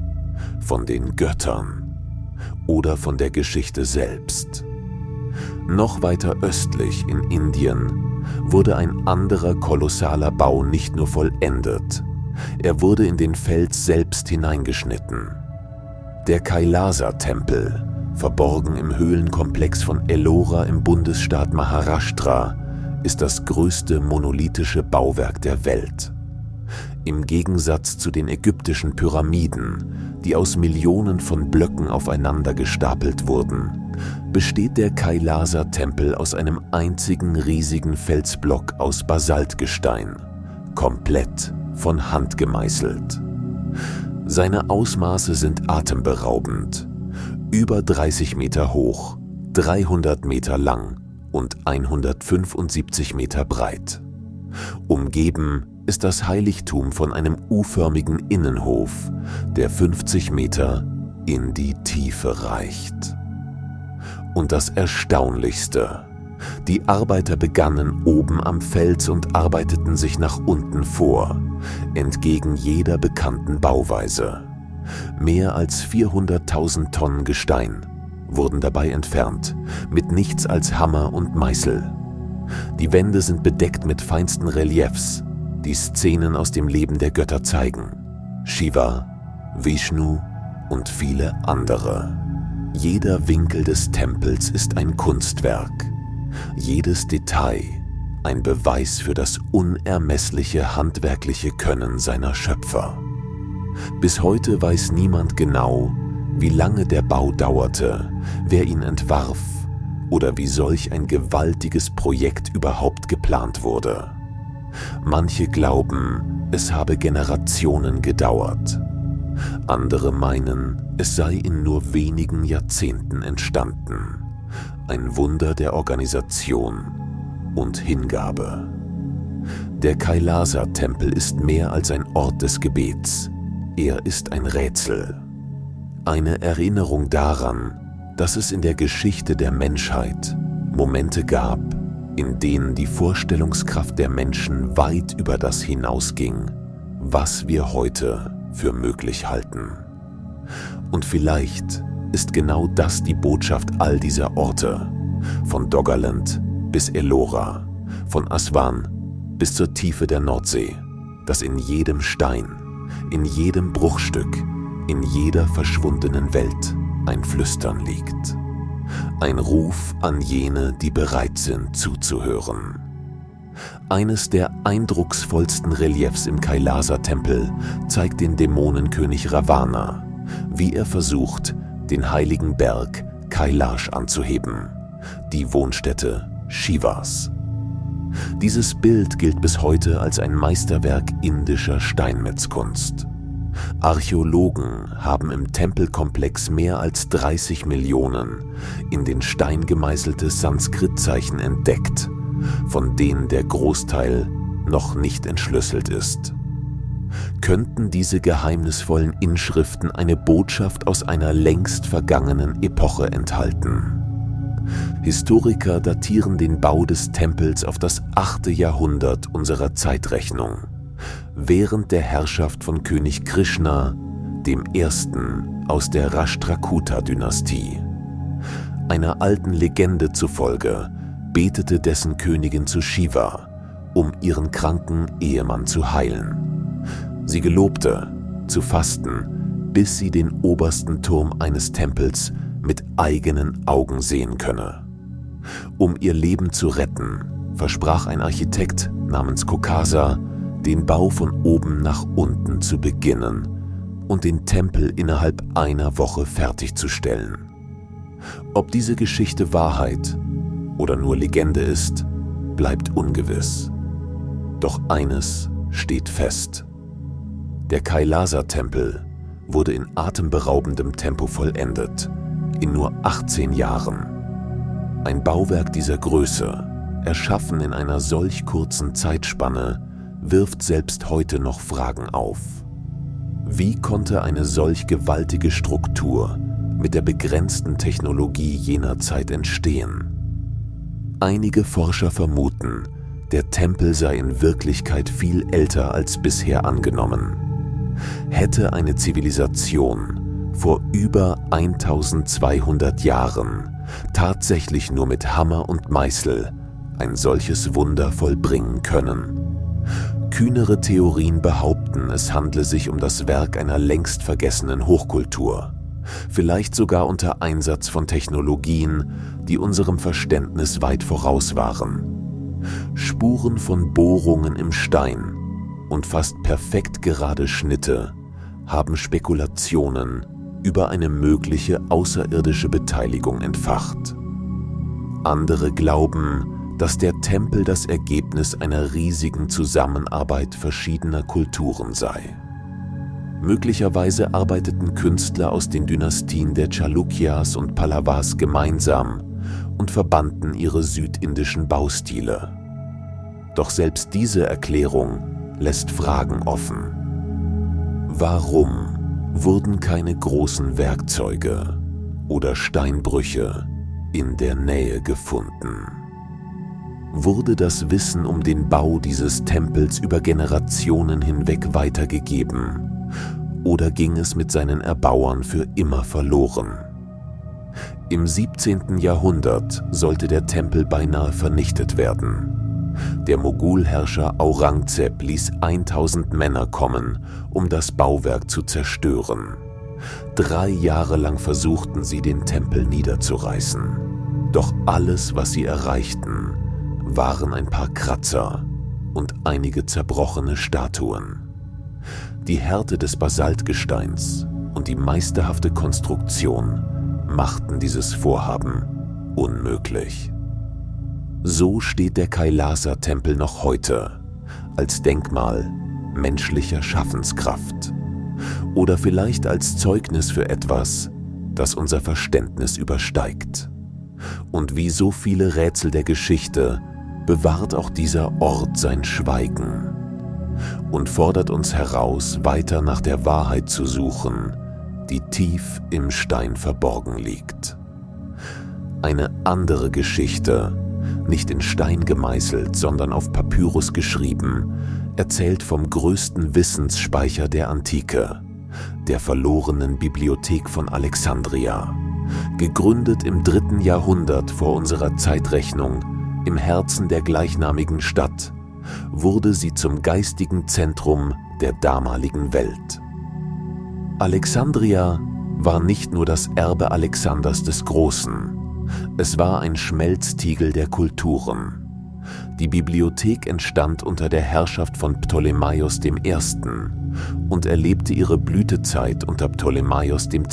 von den Göttern oder von der Geschichte selbst. Noch weiter östlich in Indien wurde ein anderer kolossaler Bau nicht nur vollendet, er wurde in den Fels selbst hineingeschnitten. Der Kailasa-Tempel, verborgen im Höhlenkomplex von Ellora im Bundesstaat Maharashtra, ist das größte monolithische Bauwerk der Welt. Im Gegensatz zu den ägyptischen Pyramiden, die aus Millionen von Blöcken aufeinander gestapelt wurden, besteht der Kailasa-Tempel aus einem einzigen riesigen Felsblock aus Basaltgestein, komplett von Hand gemeißelt. Seine Ausmaße sind atemberaubend, über 30 Meter hoch, 300 Meter lang und 175 Meter breit. Umgeben ist das Heiligtum von einem U-förmigen Innenhof, der 50 Meter in die Tiefe reicht. Und das Erstaunlichste: Die Arbeiter begannen oben am Fels und arbeiteten sich nach unten vor, entgegen jeder bekannten Bauweise. Mehr als 400.000 Tonnen Gestein wurden dabei entfernt, mit nichts als Hammer und Meißel. Die Wände sind bedeckt mit feinsten Reliefs, die Szenen aus dem Leben der Götter zeigen: Shiva, Vishnu und viele andere. Jeder Winkel des Tempels ist ein Kunstwerk, jedes Detail ein Beweis für das unermessliche handwerkliche Können seiner Schöpfer. Bis heute weiß niemand genau, wie lange der Bau dauerte, wer ihn entwarf oder wie solch ein gewaltiges Projekt überhaupt geplant wurde. Manche glauben, es habe Generationen gedauert. Andere meinen, es sei in nur wenigen Jahrzehnten entstanden. Ein Wunder der Organisation und Hingabe. Der Kailasa-Tempel ist mehr als ein Ort des Gebets. Er ist ein Rätsel. Eine Erinnerung daran, dass es in der Geschichte der Menschheit Momente gab, in denen die Vorstellungskraft der Menschen weit über das hinausging, was wir heute für möglich halten. Und vielleicht ist genau das die Botschaft all dieser Orte, von Doggerland bis Ellora, von Aswan bis zur Tiefe der Nordsee, dass in jedem Stein, in jedem Bruchstück, in jeder verschwundenen Welt ein Flüstern liegt. Ein Ruf an jene, die bereit sind zuzuhören. Eines der eindrucksvollsten Reliefs im Kailasa-Tempel zeigt den Dämonenkönig Ravana, wie er versucht, den heiligen Berg Kailash anzuheben, die Wohnstätte Shivas. Dieses Bild gilt bis heute als ein Meisterwerk indischer Steinmetzkunst. Archäologen haben im Tempelkomplex mehr als 30 Millionen in den Stein gemeißelte Sanskritzeichen entdeckt, von denen der Großteil noch nicht entschlüsselt ist. Könnten diese geheimnisvollen Inschriften eine Botschaft aus einer längst vergangenen Epoche enthalten? Historiker datieren den Bau des Tempels auf das 8. Jahrhundert unserer Zeitrechnung, während der Herrschaft von König Krishna, dem Ersten aus der Rashtrakuta-Dynastie. Einer alten Legende zufolge betete dessen Königin zu Shiva, um ihren kranken Ehemann zu heilen. Sie gelobte, zu fasten, bis sie den obersten Turm eines Tempels mit eigenen Augen sehen könne. Um ihr Leben zu retten, versprach ein Architekt namens Kokasa, den Bau von oben nach unten zu beginnen und den Tempel innerhalb einer Woche fertigzustellen. Ob diese Geschichte Wahrheit oder nur Legende ist, bleibt ungewiss. Doch eines steht fest: Der Kailasa-Tempel wurde in atemberaubendem Tempo vollendet, in nur 18 Jahren. Ein Bauwerk dieser Größe, erschaffen in einer solch kurzen Zeitspanne, wirft selbst heute noch Fragen auf. Wie konnte eine solch gewaltige Struktur mit der begrenzten Technologie jener Zeit entstehen? Einige Forscher vermuten, der Tempel sei in Wirklichkeit viel älter als bisher angenommen. Hätte eine Zivilisation vor über 1200 Jahren tatsächlich nur mit Hammer und Meißel ein solches Wunder vollbringen können? Kühnere Theorien behaupten, es handle sich um das Werk einer längst vergessenen Hochkultur, vielleicht sogar unter Einsatz von Technologien, die unserem Verständnis weit voraus waren. Spuren von Bohrungen im Stein und fast perfekt gerade Schnitte haben Spekulationen über eine mögliche außerirdische Beteiligung entfacht. Andere glauben, dass der Tempel das Ergebnis einer riesigen Zusammenarbeit verschiedener Kulturen sei. Möglicherweise arbeiteten Künstler aus den Dynastien der Chalukyas und Pallavas gemeinsam und verbanden ihre südindischen Baustile. Doch selbst diese Erklärung lässt Fragen offen. Warum wurden keine großen Werkzeuge oder Steinbrüche in der Nähe gefunden? Wurde das Wissen um den Bau dieses Tempels über Generationen hinweg weitergegeben oder ging es mit seinen Erbauern für immer verloren? Im 17. Jahrhundert sollte der Tempel beinahe vernichtet werden. Der Mogulherrscher Aurangzeb ließ 1000 Männer kommen, um das Bauwerk zu zerstören. 3 Jahre lang versuchten sie, den Tempel niederzureißen. Doch alles, was sie erreichten, waren ein paar Kratzer und einige zerbrochene Statuen. Die Härte des Basaltgesteins und die meisterhafte Konstruktion machten dieses Vorhaben unmöglich. So steht der Kailasa-Tempel noch heute als Denkmal menschlicher Schaffenskraft oder vielleicht als Zeugnis für etwas, das unser Verständnis übersteigt. Und wie so viele Rätsel der Geschichte bewahrt auch dieser Ort sein Schweigen und fordert uns heraus, weiter nach der Wahrheit zu suchen, die tief im Stein verborgen liegt. Eine andere Geschichte, nicht in Stein gemeißelt, sondern auf Papyrus geschrieben, erzählt vom größten Wissensspeicher der Antike, der verlorenen Bibliothek von Alexandria. Gegründet im 3. Jahrhundert vor unserer Zeitrechnung, im Herzen der gleichnamigen Stadt, wurde sie zum geistigen Zentrum der damaligen Welt. Alexandria war nicht nur das Erbe Alexanders des Großen, es war ein Schmelztiegel der Kulturen. Die Bibliothek entstand unter der Herrschaft von Ptolemaios I. und erlebte ihre Blütezeit unter Ptolemaios II.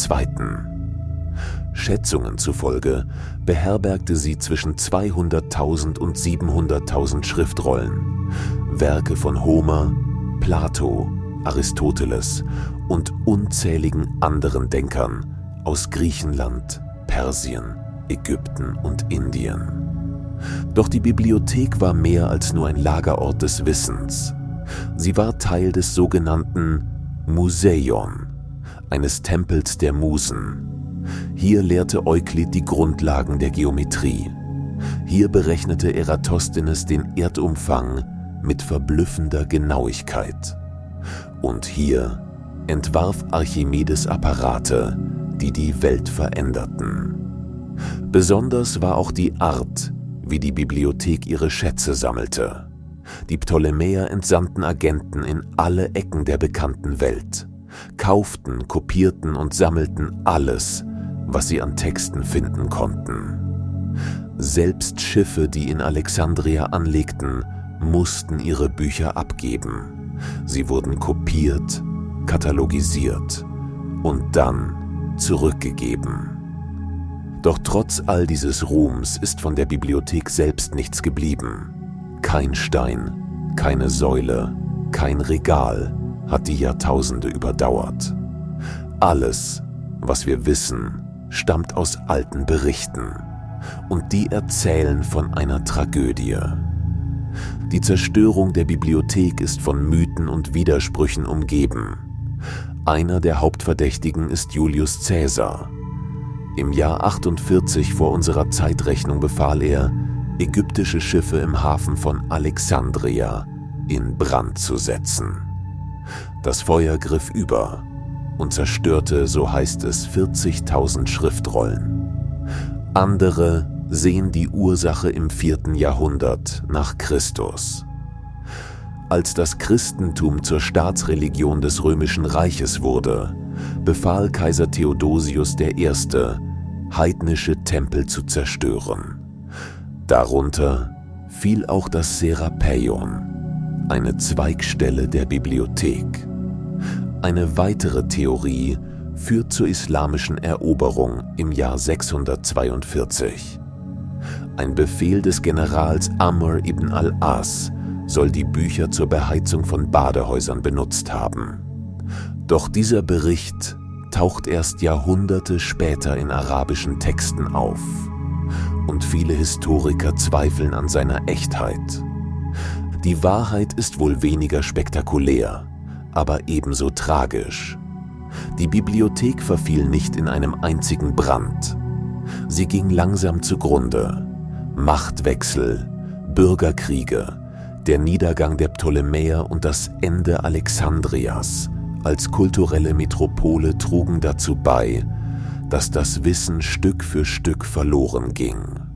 Schätzungen zufolge beherbergte sie zwischen 200.000 und 700.000 Schriftrollen, Werke von Homer, Plato, Aristoteles und unzähligen anderen Denkern aus Griechenland, Persien, Ägypten und Indien. Doch die Bibliothek war mehr als nur ein Lagerort des Wissens. Sie war Teil des sogenannten Museion, eines Tempels der Musen. Hier lehrte Euklid die Grundlagen der Geometrie. Hier berechnete Eratosthenes den Erdumfang mit verblüffender Genauigkeit. Und hier entwarf Archimedes Apparate, die die Welt veränderten. Besonders war auch die Art, wie die Bibliothek ihre Schätze sammelte. Die Ptolemäer entsandten Agenten in alle Ecken der bekannten Welt, kauften, kopierten und sammelten alles, was sie an Texten finden konnten. Selbst Schiffe, die in Alexandria anlegten, mussten ihre Bücher abgeben. Sie wurden kopiert, katalogisiert und dann zurückgegeben. Doch trotz all dieses Ruhms ist von der Bibliothek selbst nichts geblieben. Kein Stein, keine Säule, kein Regal hat die Jahrtausende überdauert. Alles, was wir wissen, stammt aus alten Berichten und die erzählen von einer Tragödie. Die Zerstörung der Bibliothek ist von Mythen und Widersprüchen umgeben. Einer der Hauptverdächtigen ist Julius Caesar. Im Jahr 48 vor unserer Zeitrechnung befahl er, ägyptische Schiffe im Hafen von Alexandria in Brand zu setzen. Das Feuer griff über und zerstörte, so heißt es, 40.000 Schriftrollen. Andere sehen die Ursache im 4. Jahrhundert nach Christus. Als das Christentum zur Staatsreligion des Römischen Reiches wurde, befahl Kaiser Theodosius I., heidnische Tempel zu zerstören. Darunter fiel auch das Serapeon, eine Zweigstelle der Bibliothek. Eine weitere Theorie führt zur islamischen Eroberung im Jahr 642. Ein Befehl des Generals Amr ibn al-As soll die Bücher zur Beheizung von Badehäusern benutzt haben. Doch dieser Bericht taucht erst Jahrhunderte später in arabischen Texten auf. Und viele Historiker zweifeln an seiner Echtheit. Die Wahrheit ist wohl weniger spektakulär, aber ebenso tragisch. Die Bibliothek verfiel nicht in einem einzigen Brand. Sie ging langsam zugrunde. Machtwechsel, Bürgerkriege, der Niedergang der Ptolemäer und das Ende Alexandrias als kulturelle Metropole trugen dazu bei, dass das Wissen Stück für Stück verloren ging.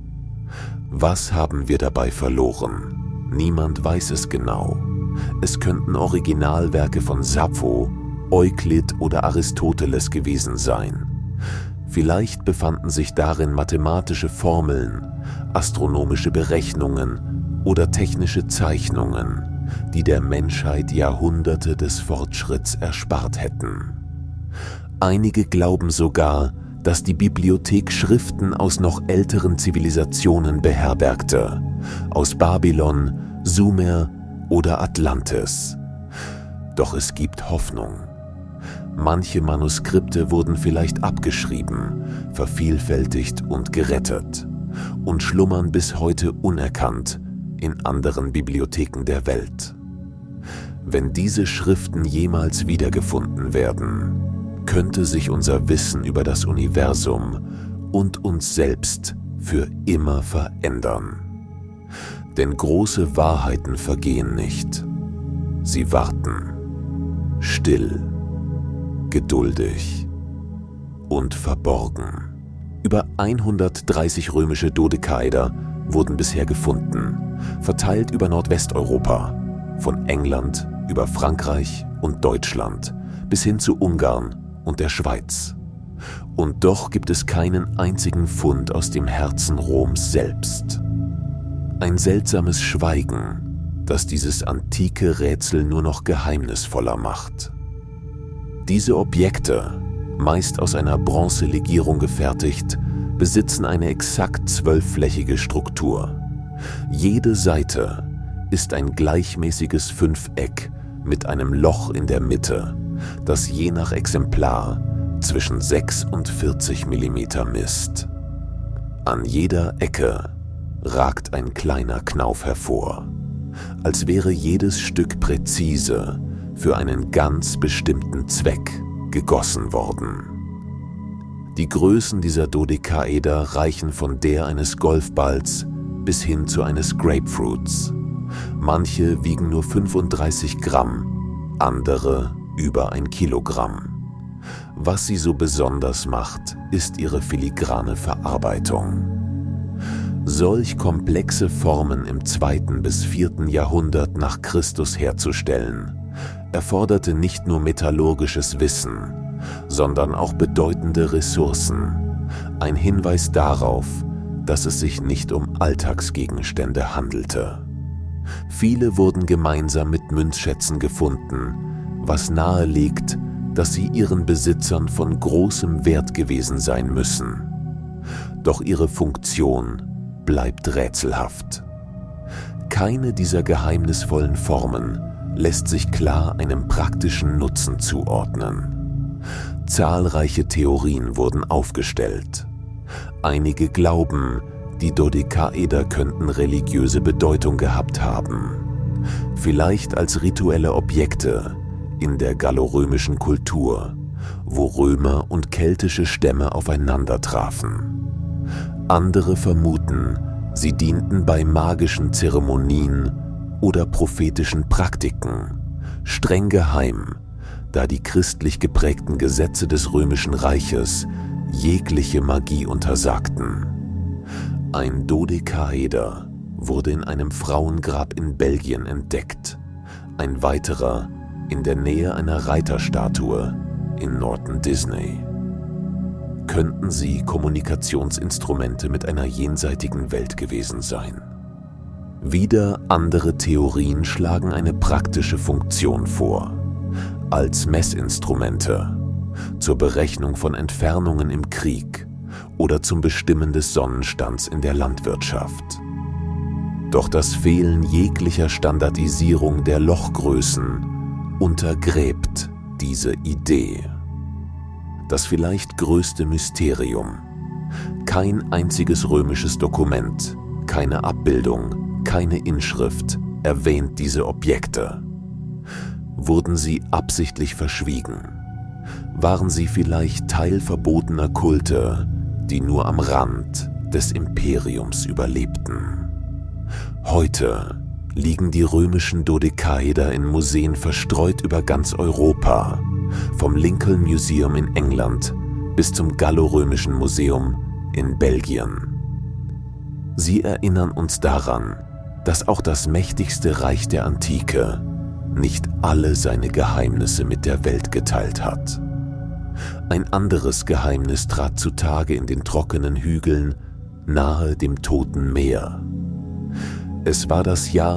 Was haben wir dabei verloren? Niemand weiß es genau. Es könnten Originalwerke von Sappho, Euklid oder Aristoteles gewesen sein. Vielleicht befanden sich darin mathematische Formeln, astronomische Berechnungen oder technische Zeichnungen, die der Menschheit Jahrhunderte des Fortschritts erspart hätten. Einige glauben sogar, dass die Bibliothek Schriften aus noch älteren Zivilisationen beherbergte, aus Babylon, Sumer oder Atlantis. Doch es gibt Hoffnung. Manche Manuskripte wurden vielleicht abgeschrieben, vervielfältigt und gerettet und schlummern bis heute unerkannt in anderen Bibliotheken der Welt. Wenn diese Schriften jemals wiedergefunden werden, könnte sich unser Wissen über das Universum und uns selbst für immer verändern. Denn große Wahrheiten vergehen nicht. Sie warten, still, geduldig und verborgen. Über 130 römische Dodekaeder wurden bisher gefunden, verteilt über Nordwesteuropa, von England über Frankreich und Deutschland bis hin zu Ungarn und der Schweiz. Und doch gibt es keinen einzigen Fund aus dem Herzen Roms selbst. Ein seltsames Schweigen, das dieses antike Rätsel nur noch geheimnisvoller macht. Diese Objekte, meist aus einer Bronzelegierung gefertigt, besitzen eine exakt 12-flächige Struktur. Jede Seite ist ein gleichmäßiges Fünfeck mit einem Loch in der Mitte, das je nach Exemplar zwischen 6 und 40 mm misst. An jeder Ecke ragt ein kleiner Knauf hervor, als wäre jedes Stück präzise für einen ganz bestimmten Zweck gegossen worden. Die Größen dieser Dodekaeder reichen von der eines Golfballs bis hin zu eines Grapefruits. Manche wiegen nur 35 Gramm, andere über 1 Kilogramm. Was sie so besonders macht, ist ihre filigrane Verarbeitung. Solch komplexe Formen im 2. bis 4. Jahrhundert nach Christus herzustellen, erforderte nicht nur metallurgisches Wissen, sondern auch bedeutende Ressourcen. Ein Hinweis darauf, dass es sich nicht um Alltagsgegenstände handelte. Viele wurden gemeinsam mit Münzschätzen gefunden, was nahelegt, dass sie ihren Besitzern von großem Wert gewesen sein müssen. Doch ihre Funktion bleibt rätselhaft. Keine dieser geheimnisvollen Formen lässt sich klar einem praktischen Nutzen zuordnen. Zahlreiche Theorien wurden aufgestellt. Einige glauben, die Dodekaeder könnten religiöse Bedeutung gehabt haben, vielleicht als rituelle Objekte in der gallorömischen Kultur, wo Römer und keltische Stämme aufeinander trafen. Andere vermuten, sie dienten bei magischen Zeremonien oder prophetischen Praktiken, streng geheim, da die christlich geprägten Gesetze des Römischen Reiches jegliche Magie untersagten. Ein Dodekaeder wurde in einem Frauengrab in Belgien entdeckt, ein weiterer in der Nähe einer Reiterstatue in Norton Disney. Könnten sie Kommunikationsinstrumente mit einer jenseitigen Welt gewesen sein? Wieder andere Theorien schlagen eine praktische Funktion vor, als Messinstrumente, zur Berechnung von Entfernungen im Krieg oder zum Bestimmen des Sonnenstands in der Landwirtschaft. Doch das Fehlen jeglicher Standardisierung der Lochgrößen untergräbt diese Idee. Das vielleicht größte Mysterium: kein einziges römisches Dokument, keine Abbildung, keine Inschrift erwähnt diese Objekte. Wurden sie absichtlich verschwiegen? Waren sie vielleicht Teil verbotener Kulte, die nur am Rand des Imperiums überlebten? Heute liegen die römischen Dodekaeder in Museen verstreut über ganz Europa, vom Lincoln Museum in England bis zum Gallorömischen Museum in Belgien. Sie erinnern uns daran, dass auch das mächtigste Reich der Antike nicht alle seine Geheimnisse mit der Welt geteilt hat. Ein anderes Geheimnis trat zutage in den trockenen Hügeln nahe dem Toten Meer. Es war das Jahr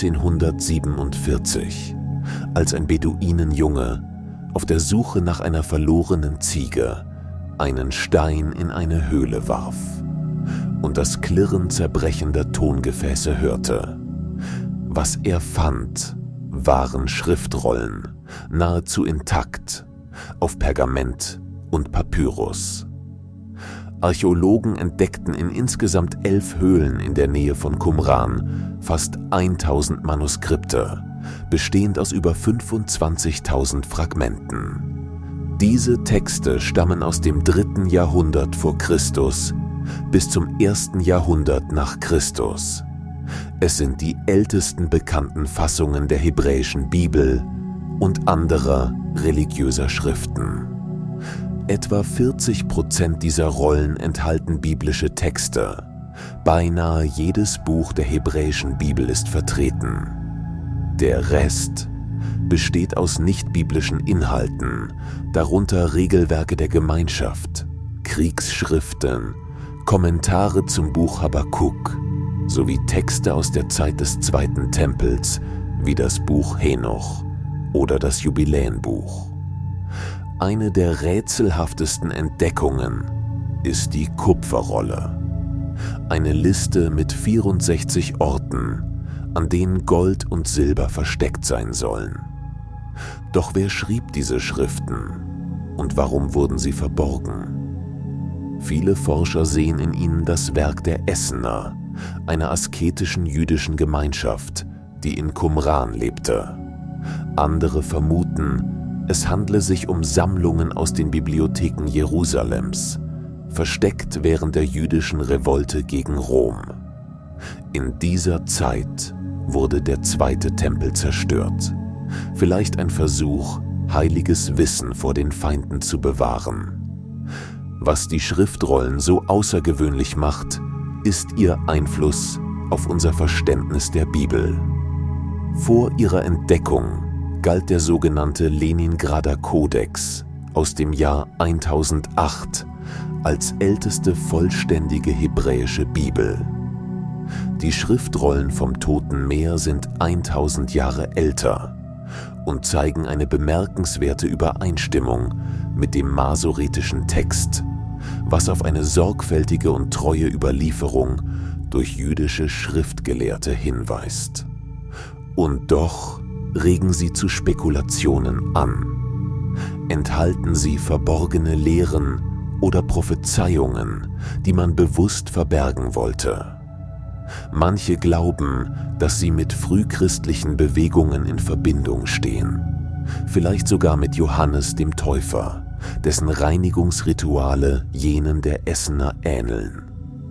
1947, als ein Beduinenjunge auf der Suche nach einer verlorenen Ziege einen Stein in eine Höhle warf und das Klirren zerbrechender Tongefäße hörte. Was er fand, waren Schriftrollen, nahezu intakt, auf Pergament und Papyrus. Archäologen entdeckten in insgesamt 11 Höhlen in der Nähe von Qumran fast 1000 Manuskripte, bestehend aus über 25.000 Fragmenten. Diese Texte stammen aus dem 3. Jahrhundert vor Christus bis zum 1. Jahrhundert nach Christus. Es sind die ältesten bekannten Fassungen der hebräischen Bibel und anderer religiöser Schriften. Etwa 40% dieser Rollen enthalten biblische Texte. Beinahe jedes Buch der hebräischen Bibel ist vertreten. Der Rest besteht aus nicht-biblischen Inhalten, darunter Regelwerke der Gemeinschaft, Kriegsschriften, Kommentare zum Buch Habakuk sowie Texte aus der Zeit des Zweiten Tempels, wie das Buch Henoch oder das Jubiläenbuch. Eine der rätselhaftesten Entdeckungen ist die Kupferrolle. Eine Liste mit 64 Orten, an denen Gold und Silber versteckt sein sollen. Doch wer schrieb diese Schriften und warum wurden sie verborgen? Viele Forscher sehen in ihnen das Werk der Essener, einer asketischen jüdischen Gemeinschaft, die in Qumran lebte. Andere vermuten, es handle sich um Sammlungen aus den Bibliotheken Jerusalems, versteckt während der jüdischen Revolte gegen Rom. In dieser Zeit wurde der zweite Tempel zerstört. Vielleicht ein Versuch, heiliges Wissen vor den Feinden zu bewahren. Was die Schriftrollen so außergewöhnlich macht, ist ihr Einfluss auf unser Verständnis der Bibel. Vor ihrer Entdeckung galt der sogenannte Leningrader Kodex aus dem Jahr 1008 als älteste vollständige hebräische Bibel. Die Schriftrollen vom Toten Meer sind 1000 Jahre älter und zeigen eine bemerkenswerte Übereinstimmung mit dem masoretischen Text, was auf eine sorgfältige und treue Überlieferung durch jüdische Schriftgelehrte hinweist. Und doch regen sie zu Spekulationen an. Enthalten sie verborgene Lehren oder Prophezeiungen, die man bewusst verbergen wollte? Manche glauben, dass sie mit frühchristlichen Bewegungen in Verbindung stehen, vielleicht sogar mit Johannes dem Täufer, dessen Reinigungsrituale jenen der Essener ähneln.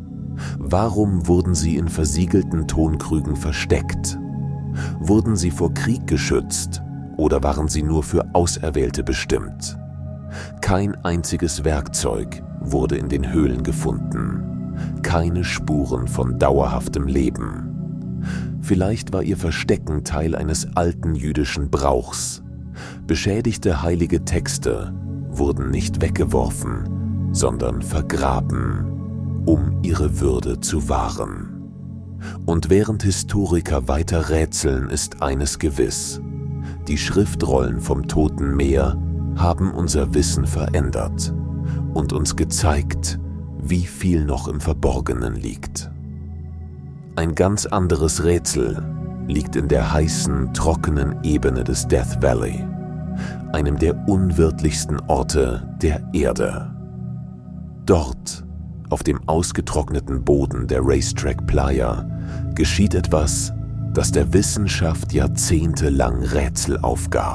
Warum wurden sie in versiegelten Tonkrügen versteckt? Wurden sie vor Krieg geschützt oder waren sie nur für Auserwählte bestimmt? Kein einziges Werkzeug wurde in den Höhlen gefunden. Keine Spuren von dauerhaftem Leben. Vielleicht war ihr Verstecken Teil eines alten jüdischen Brauchs. Beschädigte heilige Texte wurden nicht weggeworfen, sondern vergraben, um ihre Würde zu wahren. Und während Historiker weiter rätseln, ist eines gewiss: Die Schriftrollen vom Toten Meer haben unser Wissen verändert und uns gezeigt, wie viel noch im Verborgenen liegt. Ein ganz anderes Rätsel liegt in der heißen, trockenen Ebene des Death Valley, einem der unwirtlichsten Orte der Erde. Dort, auf dem ausgetrockneten Boden der Racetrack Playa, geschieht etwas, das der Wissenschaft jahrzehntelang Rätsel aufgab.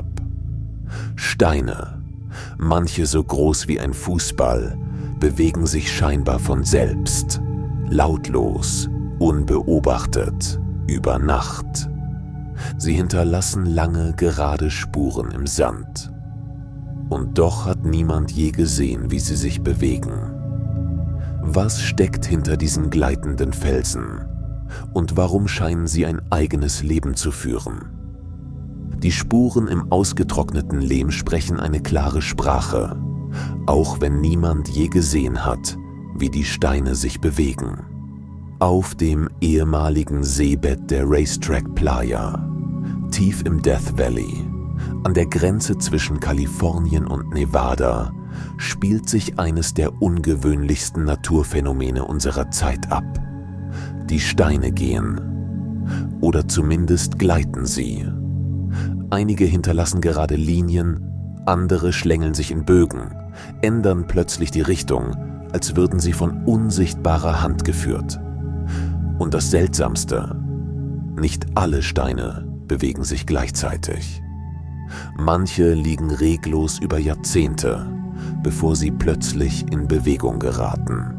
Steine, manche so groß wie ein Fußball, bewegen sich scheinbar von selbst, lautlos, unbeobachtet, über Nacht. Sie hinterlassen lange, gerade Spuren im Sand. Und doch hat niemand je gesehen, wie sie sich bewegen. Was steckt hinter diesen gleitenden Felsen? Und warum scheinen sie ein eigenes Leben zu führen? Die Spuren im ausgetrockneten Lehm sprechen eine klare Sprache, auch wenn niemand je gesehen hat, wie die Steine sich bewegen. Auf dem ehemaligen Seebett der Racetrack Playa, tief im Death Valley, an der Grenze zwischen Kalifornien und Nevada, spielt sich eines der ungewöhnlichsten Naturphänomene unserer Zeit ab. Die Steine gehen. Oder zumindest gleiten sie. Einige hinterlassen gerade Linien, andere schlängeln sich in Bögen, ändern plötzlich die Richtung, als würden sie von unsichtbarer Hand geführt. Und das Seltsamste: Nicht alle Steine bewegen sich gleichzeitig. Manche liegen reglos über Jahrzehnte, bevor sie plötzlich in Bewegung geraten.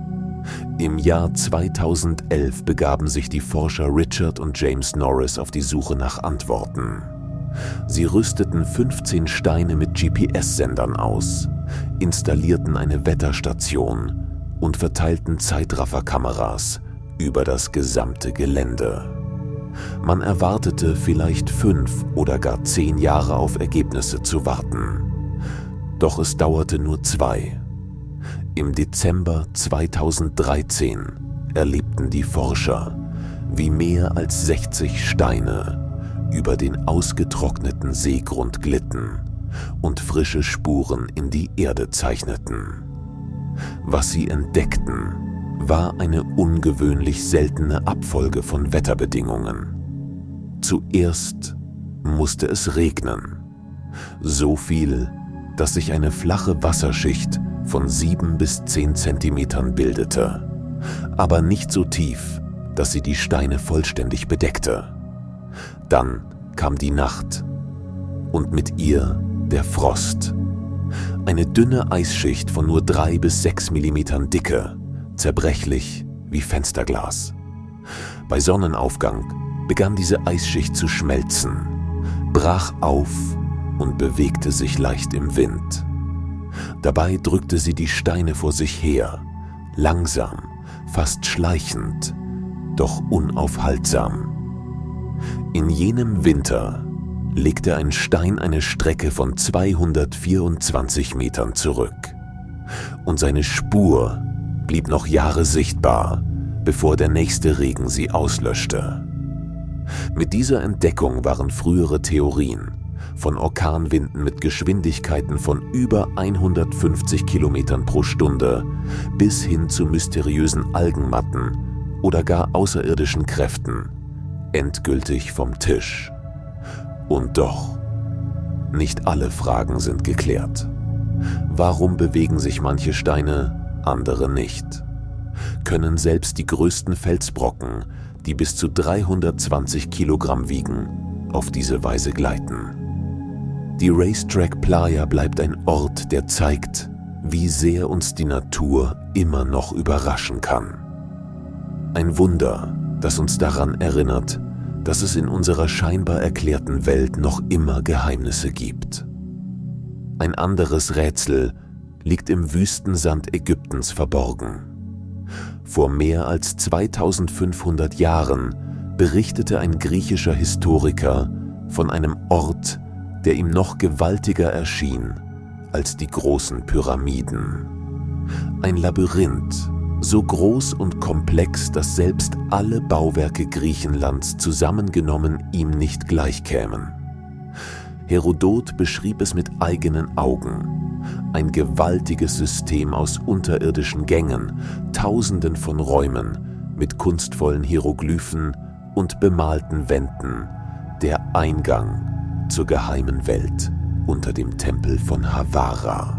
Im Jahr 2011 begaben sich die Forscher Richard und James Norris auf die Suche nach Antworten. Sie rüsteten 15 Steine mit GPS-Sendern aus, installierten eine Wetterstation und verteilten Zeitrafferkameras über das gesamte Gelände. Man erwartete vielleicht 5 oder gar 10 Jahre auf Ergebnisse zu warten. Doch es dauerte nur 2. Im Dezember 2013 erlebten die Forscher, wie mehr als 60 Steine über den ausgetrockneten Seegrund glitten und frische Spuren in die Erde zeichneten. Was sie entdeckten, war eine ungewöhnlich seltene Abfolge von Wetterbedingungen. Zuerst musste es regnen, So viel, dass sich eine flache Wasserschicht von 7 bis 10 Zentimetern bildete, aber nicht so tief, dass sie die Steine vollständig bedeckte. Dann kam die Nacht und mit ihr der Frost. Eine dünne Eisschicht von nur 3 bis 6 Millimetern Dicke, zerbrechlich wie Fensterglas. Bei Sonnenaufgang begann diese Eisschicht zu schmelzen, brach auf und bewegte sich leicht im Wind. Dabei drückte sie die Steine vor sich her, langsam, fast schleichend, doch unaufhaltsam. In jenem Winter legte ein Stein eine Strecke von 224 Metern zurück. Und seine Spur blieb noch Jahre sichtbar, bevor der nächste Regen sie auslöschte. Mit dieser Entdeckung waren frühere Theorien von Orkanwinden mit Geschwindigkeiten von über 150 Kilometern pro Stunde bis hin zu mysteriösen Algenmatten oder gar außerirdischen Kräften endgültig vom Tisch. Und doch, nicht alle Fragen sind geklärt. Warum bewegen sich manche Steine, andere nicht? Können selbst die größten Felsbrocken, die bis zu 320 Kilogramm wiegen, auf diese Weise gleiten? Die Racetrack Playa bleibt ein Ort, der zeigt, wie sehr uns die Natur immer noch überraschen kann. Ein Wunder, das uns daran erinnert, dass es in unserer scheinbar erklärten Welt noch immer Geheimnisse gibt. Ein anderes Rätsel liegt im Wüstensand Ägyptens verborgen. Vor mehr als 2500 Jahren berichtete ein griechischer Historiker von einem Ort, der ihm noch gewaltiger erschien als die großen Pyramiden. Ein Labyrinth, so groß und komplex, dass selbst alle Bauwerke Griechenlands zusammengenommen ihm nicht gleichkämen. Herodot beschrieb es mit eigenen Augen. Ein gewaltiges System aus unterirdischen Gängen, Tausenden von Räumen mit kunstvollen Hieroglyphen und bemalten Wänden, der Eingang zur geheimen Welt unter dem Tempel von Havara.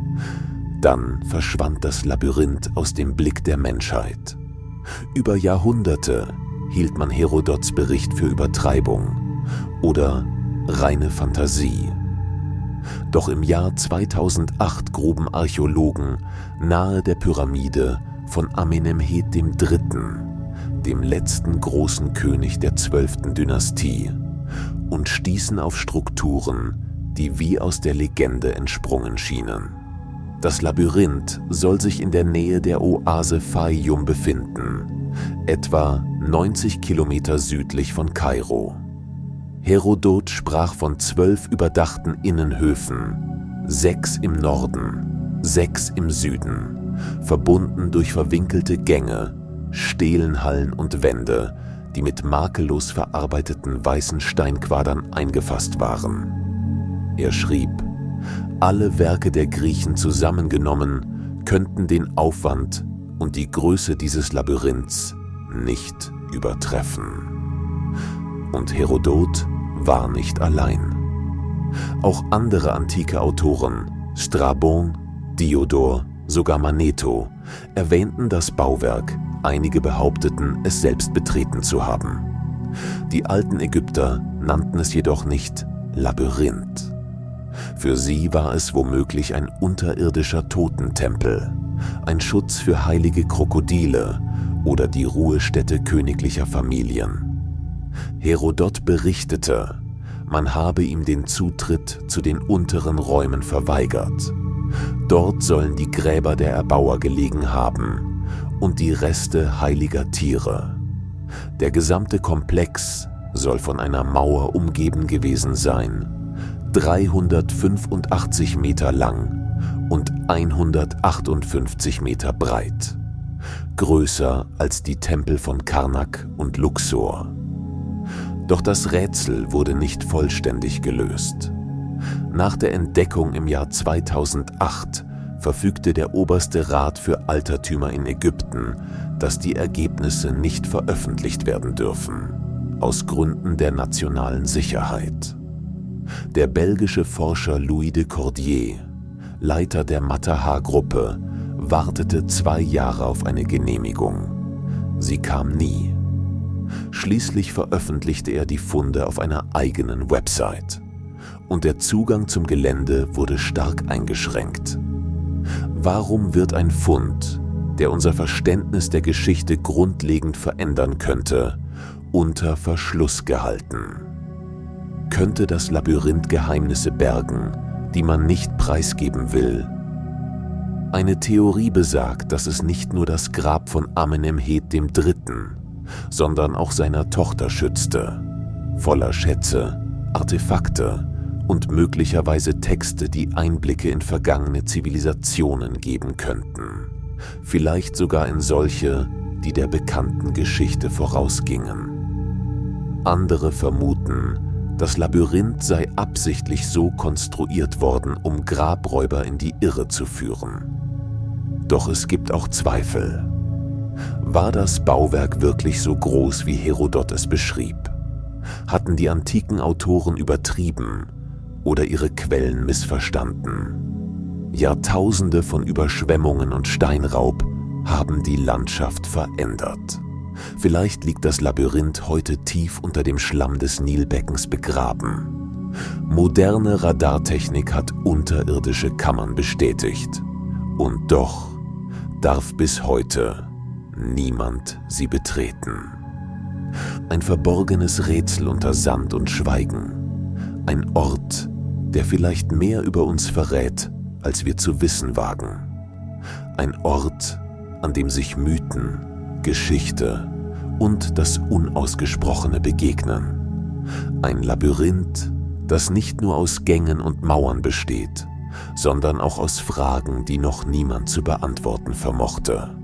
Dann verschwand das Labyrinth aus dem Blick der Menschheit. Über Jahrhunderte hielt man Herodots Bericht für Übertreibung oder reine Fantasie. Doch im Jahr 2008 gruben Archäologen nahe der Pyramide von Amenemhet III., dem letzten großen König der 12. Dynastie, und stießen auf Strukturen, die wie aus der Legende entsprungen schienen. Das Labyrinth soll sich in der Nähe der Oase Fayum befinden, etwa 90 Kilometer südlich von Kairo. Herodot sprach von 12 überdachten Innenhöfen, 6 im Norden, 6 im Süden, verbunden durch verwinkelte Gänge, Stelenhallen und Wände, die mit makellos verarbeiteten weißen Steinquadern eingefasst waren. Er schrieb: Alle Werke der Griechen zusammengenommen könnten den Aufwand und die Größe dieses Labyrinths nicht übertreffen. Und Herodot war nicht allein. Auch andere antike Autoren, Strabon, Diodor, sogar Manetho, erwähnten das Bauwerk, einige behaupteten, es selbst betreten zu haben. Die alten Ägypter nannten es jedoch nicht Labyrinth. Für sie war es womöglich ein unterirdischer Totentempel, ein Schutz für heilige Krokodile oder die Ruhestätte königlicher Familien. Herodot berichtete, man habe ihm den Zutritt zu den unteren Räumen verweigert. Dort sollen die Gräber der Erbauer gelegen haben und die Reste heiliger Tiere. Der gesamte Komplex soll von einer Mauer umgeben gewesen sein, 385 Meter lang und 158 Meter breit, größer als die Tempel von Karnak und Luxor. Doch das Rätsel wurde nicht vollständig gelöst. Nach der Entdeckung im Jahr 2008 verfügte der Oberste Rat für Altertümer in Ägypten, dass die Ergebnisse nicht veröffentlicht werden dürfen, aus Gründen der nationalen Sicherheit. Der belgische Forscher Louis de Cordier, Leiter der Matterhorn-Gruppe, wartete 2 Jahre auf eine Genehmigung. Sie kam nie. Schließlich veröffentlichte er die Funde auf einer eigenen Website. Und der Zugang zum Gelände wurde stark eingeschränkt. Warum wird ein Fund, der unser Verständnis der Geschichte grundlegend verändern könnte, unter Verschluss gehalten? Könnte das Labyrinth Geheimnisse bergen, die man nicht preisgeben will? Eine Theorie besagt, dass es nicht nur das Grab von Amenemhet III., sondern auch seiner Tochter schützte, voller Schätze, Artefakte und möglicherweise Texte, die Einblicke in vergangene Zivilisationen geben könnten, vielleicht sogar in solche, die der bekannten Geschichte vorausgingen. Andere vermuten, das Labyrinth sei absichtlich so konstruiert worden, um Grabräuber in die Irre zu führen. Doch es gibt auch Zweifel. War das Bauwerk wirklich so groß, wie Herodot es beschrieb? Hatten die antiken Autoren übertrieben oder ihre Quellen missverstanden? Jahrtausende von Überschwemmungen und Steinraub haben die Landschaft verändert. Vielleicht liegt das Labyrinth heute tief unter dem Schlamm des Nilbeckens begraben. Moderne Radartechnik hat unterirdische Kammern bestätigt. Und doch darf bis heute niemand sie betreten. Ein verborgenes Rätsel unter Sand und Schweigen. Ein Ort, der vielleicht mehr über uns verrät, als wir zu wissen wagen. Ein Ort, an dem sich Mythen, Geschichte und das Unausgesprochene begegnen. Ein Labyrinth, das nicht nur aus Gängen und Mauern besteht, sondern auch aus Fragen, die noch niemand zu beantworten vermochte.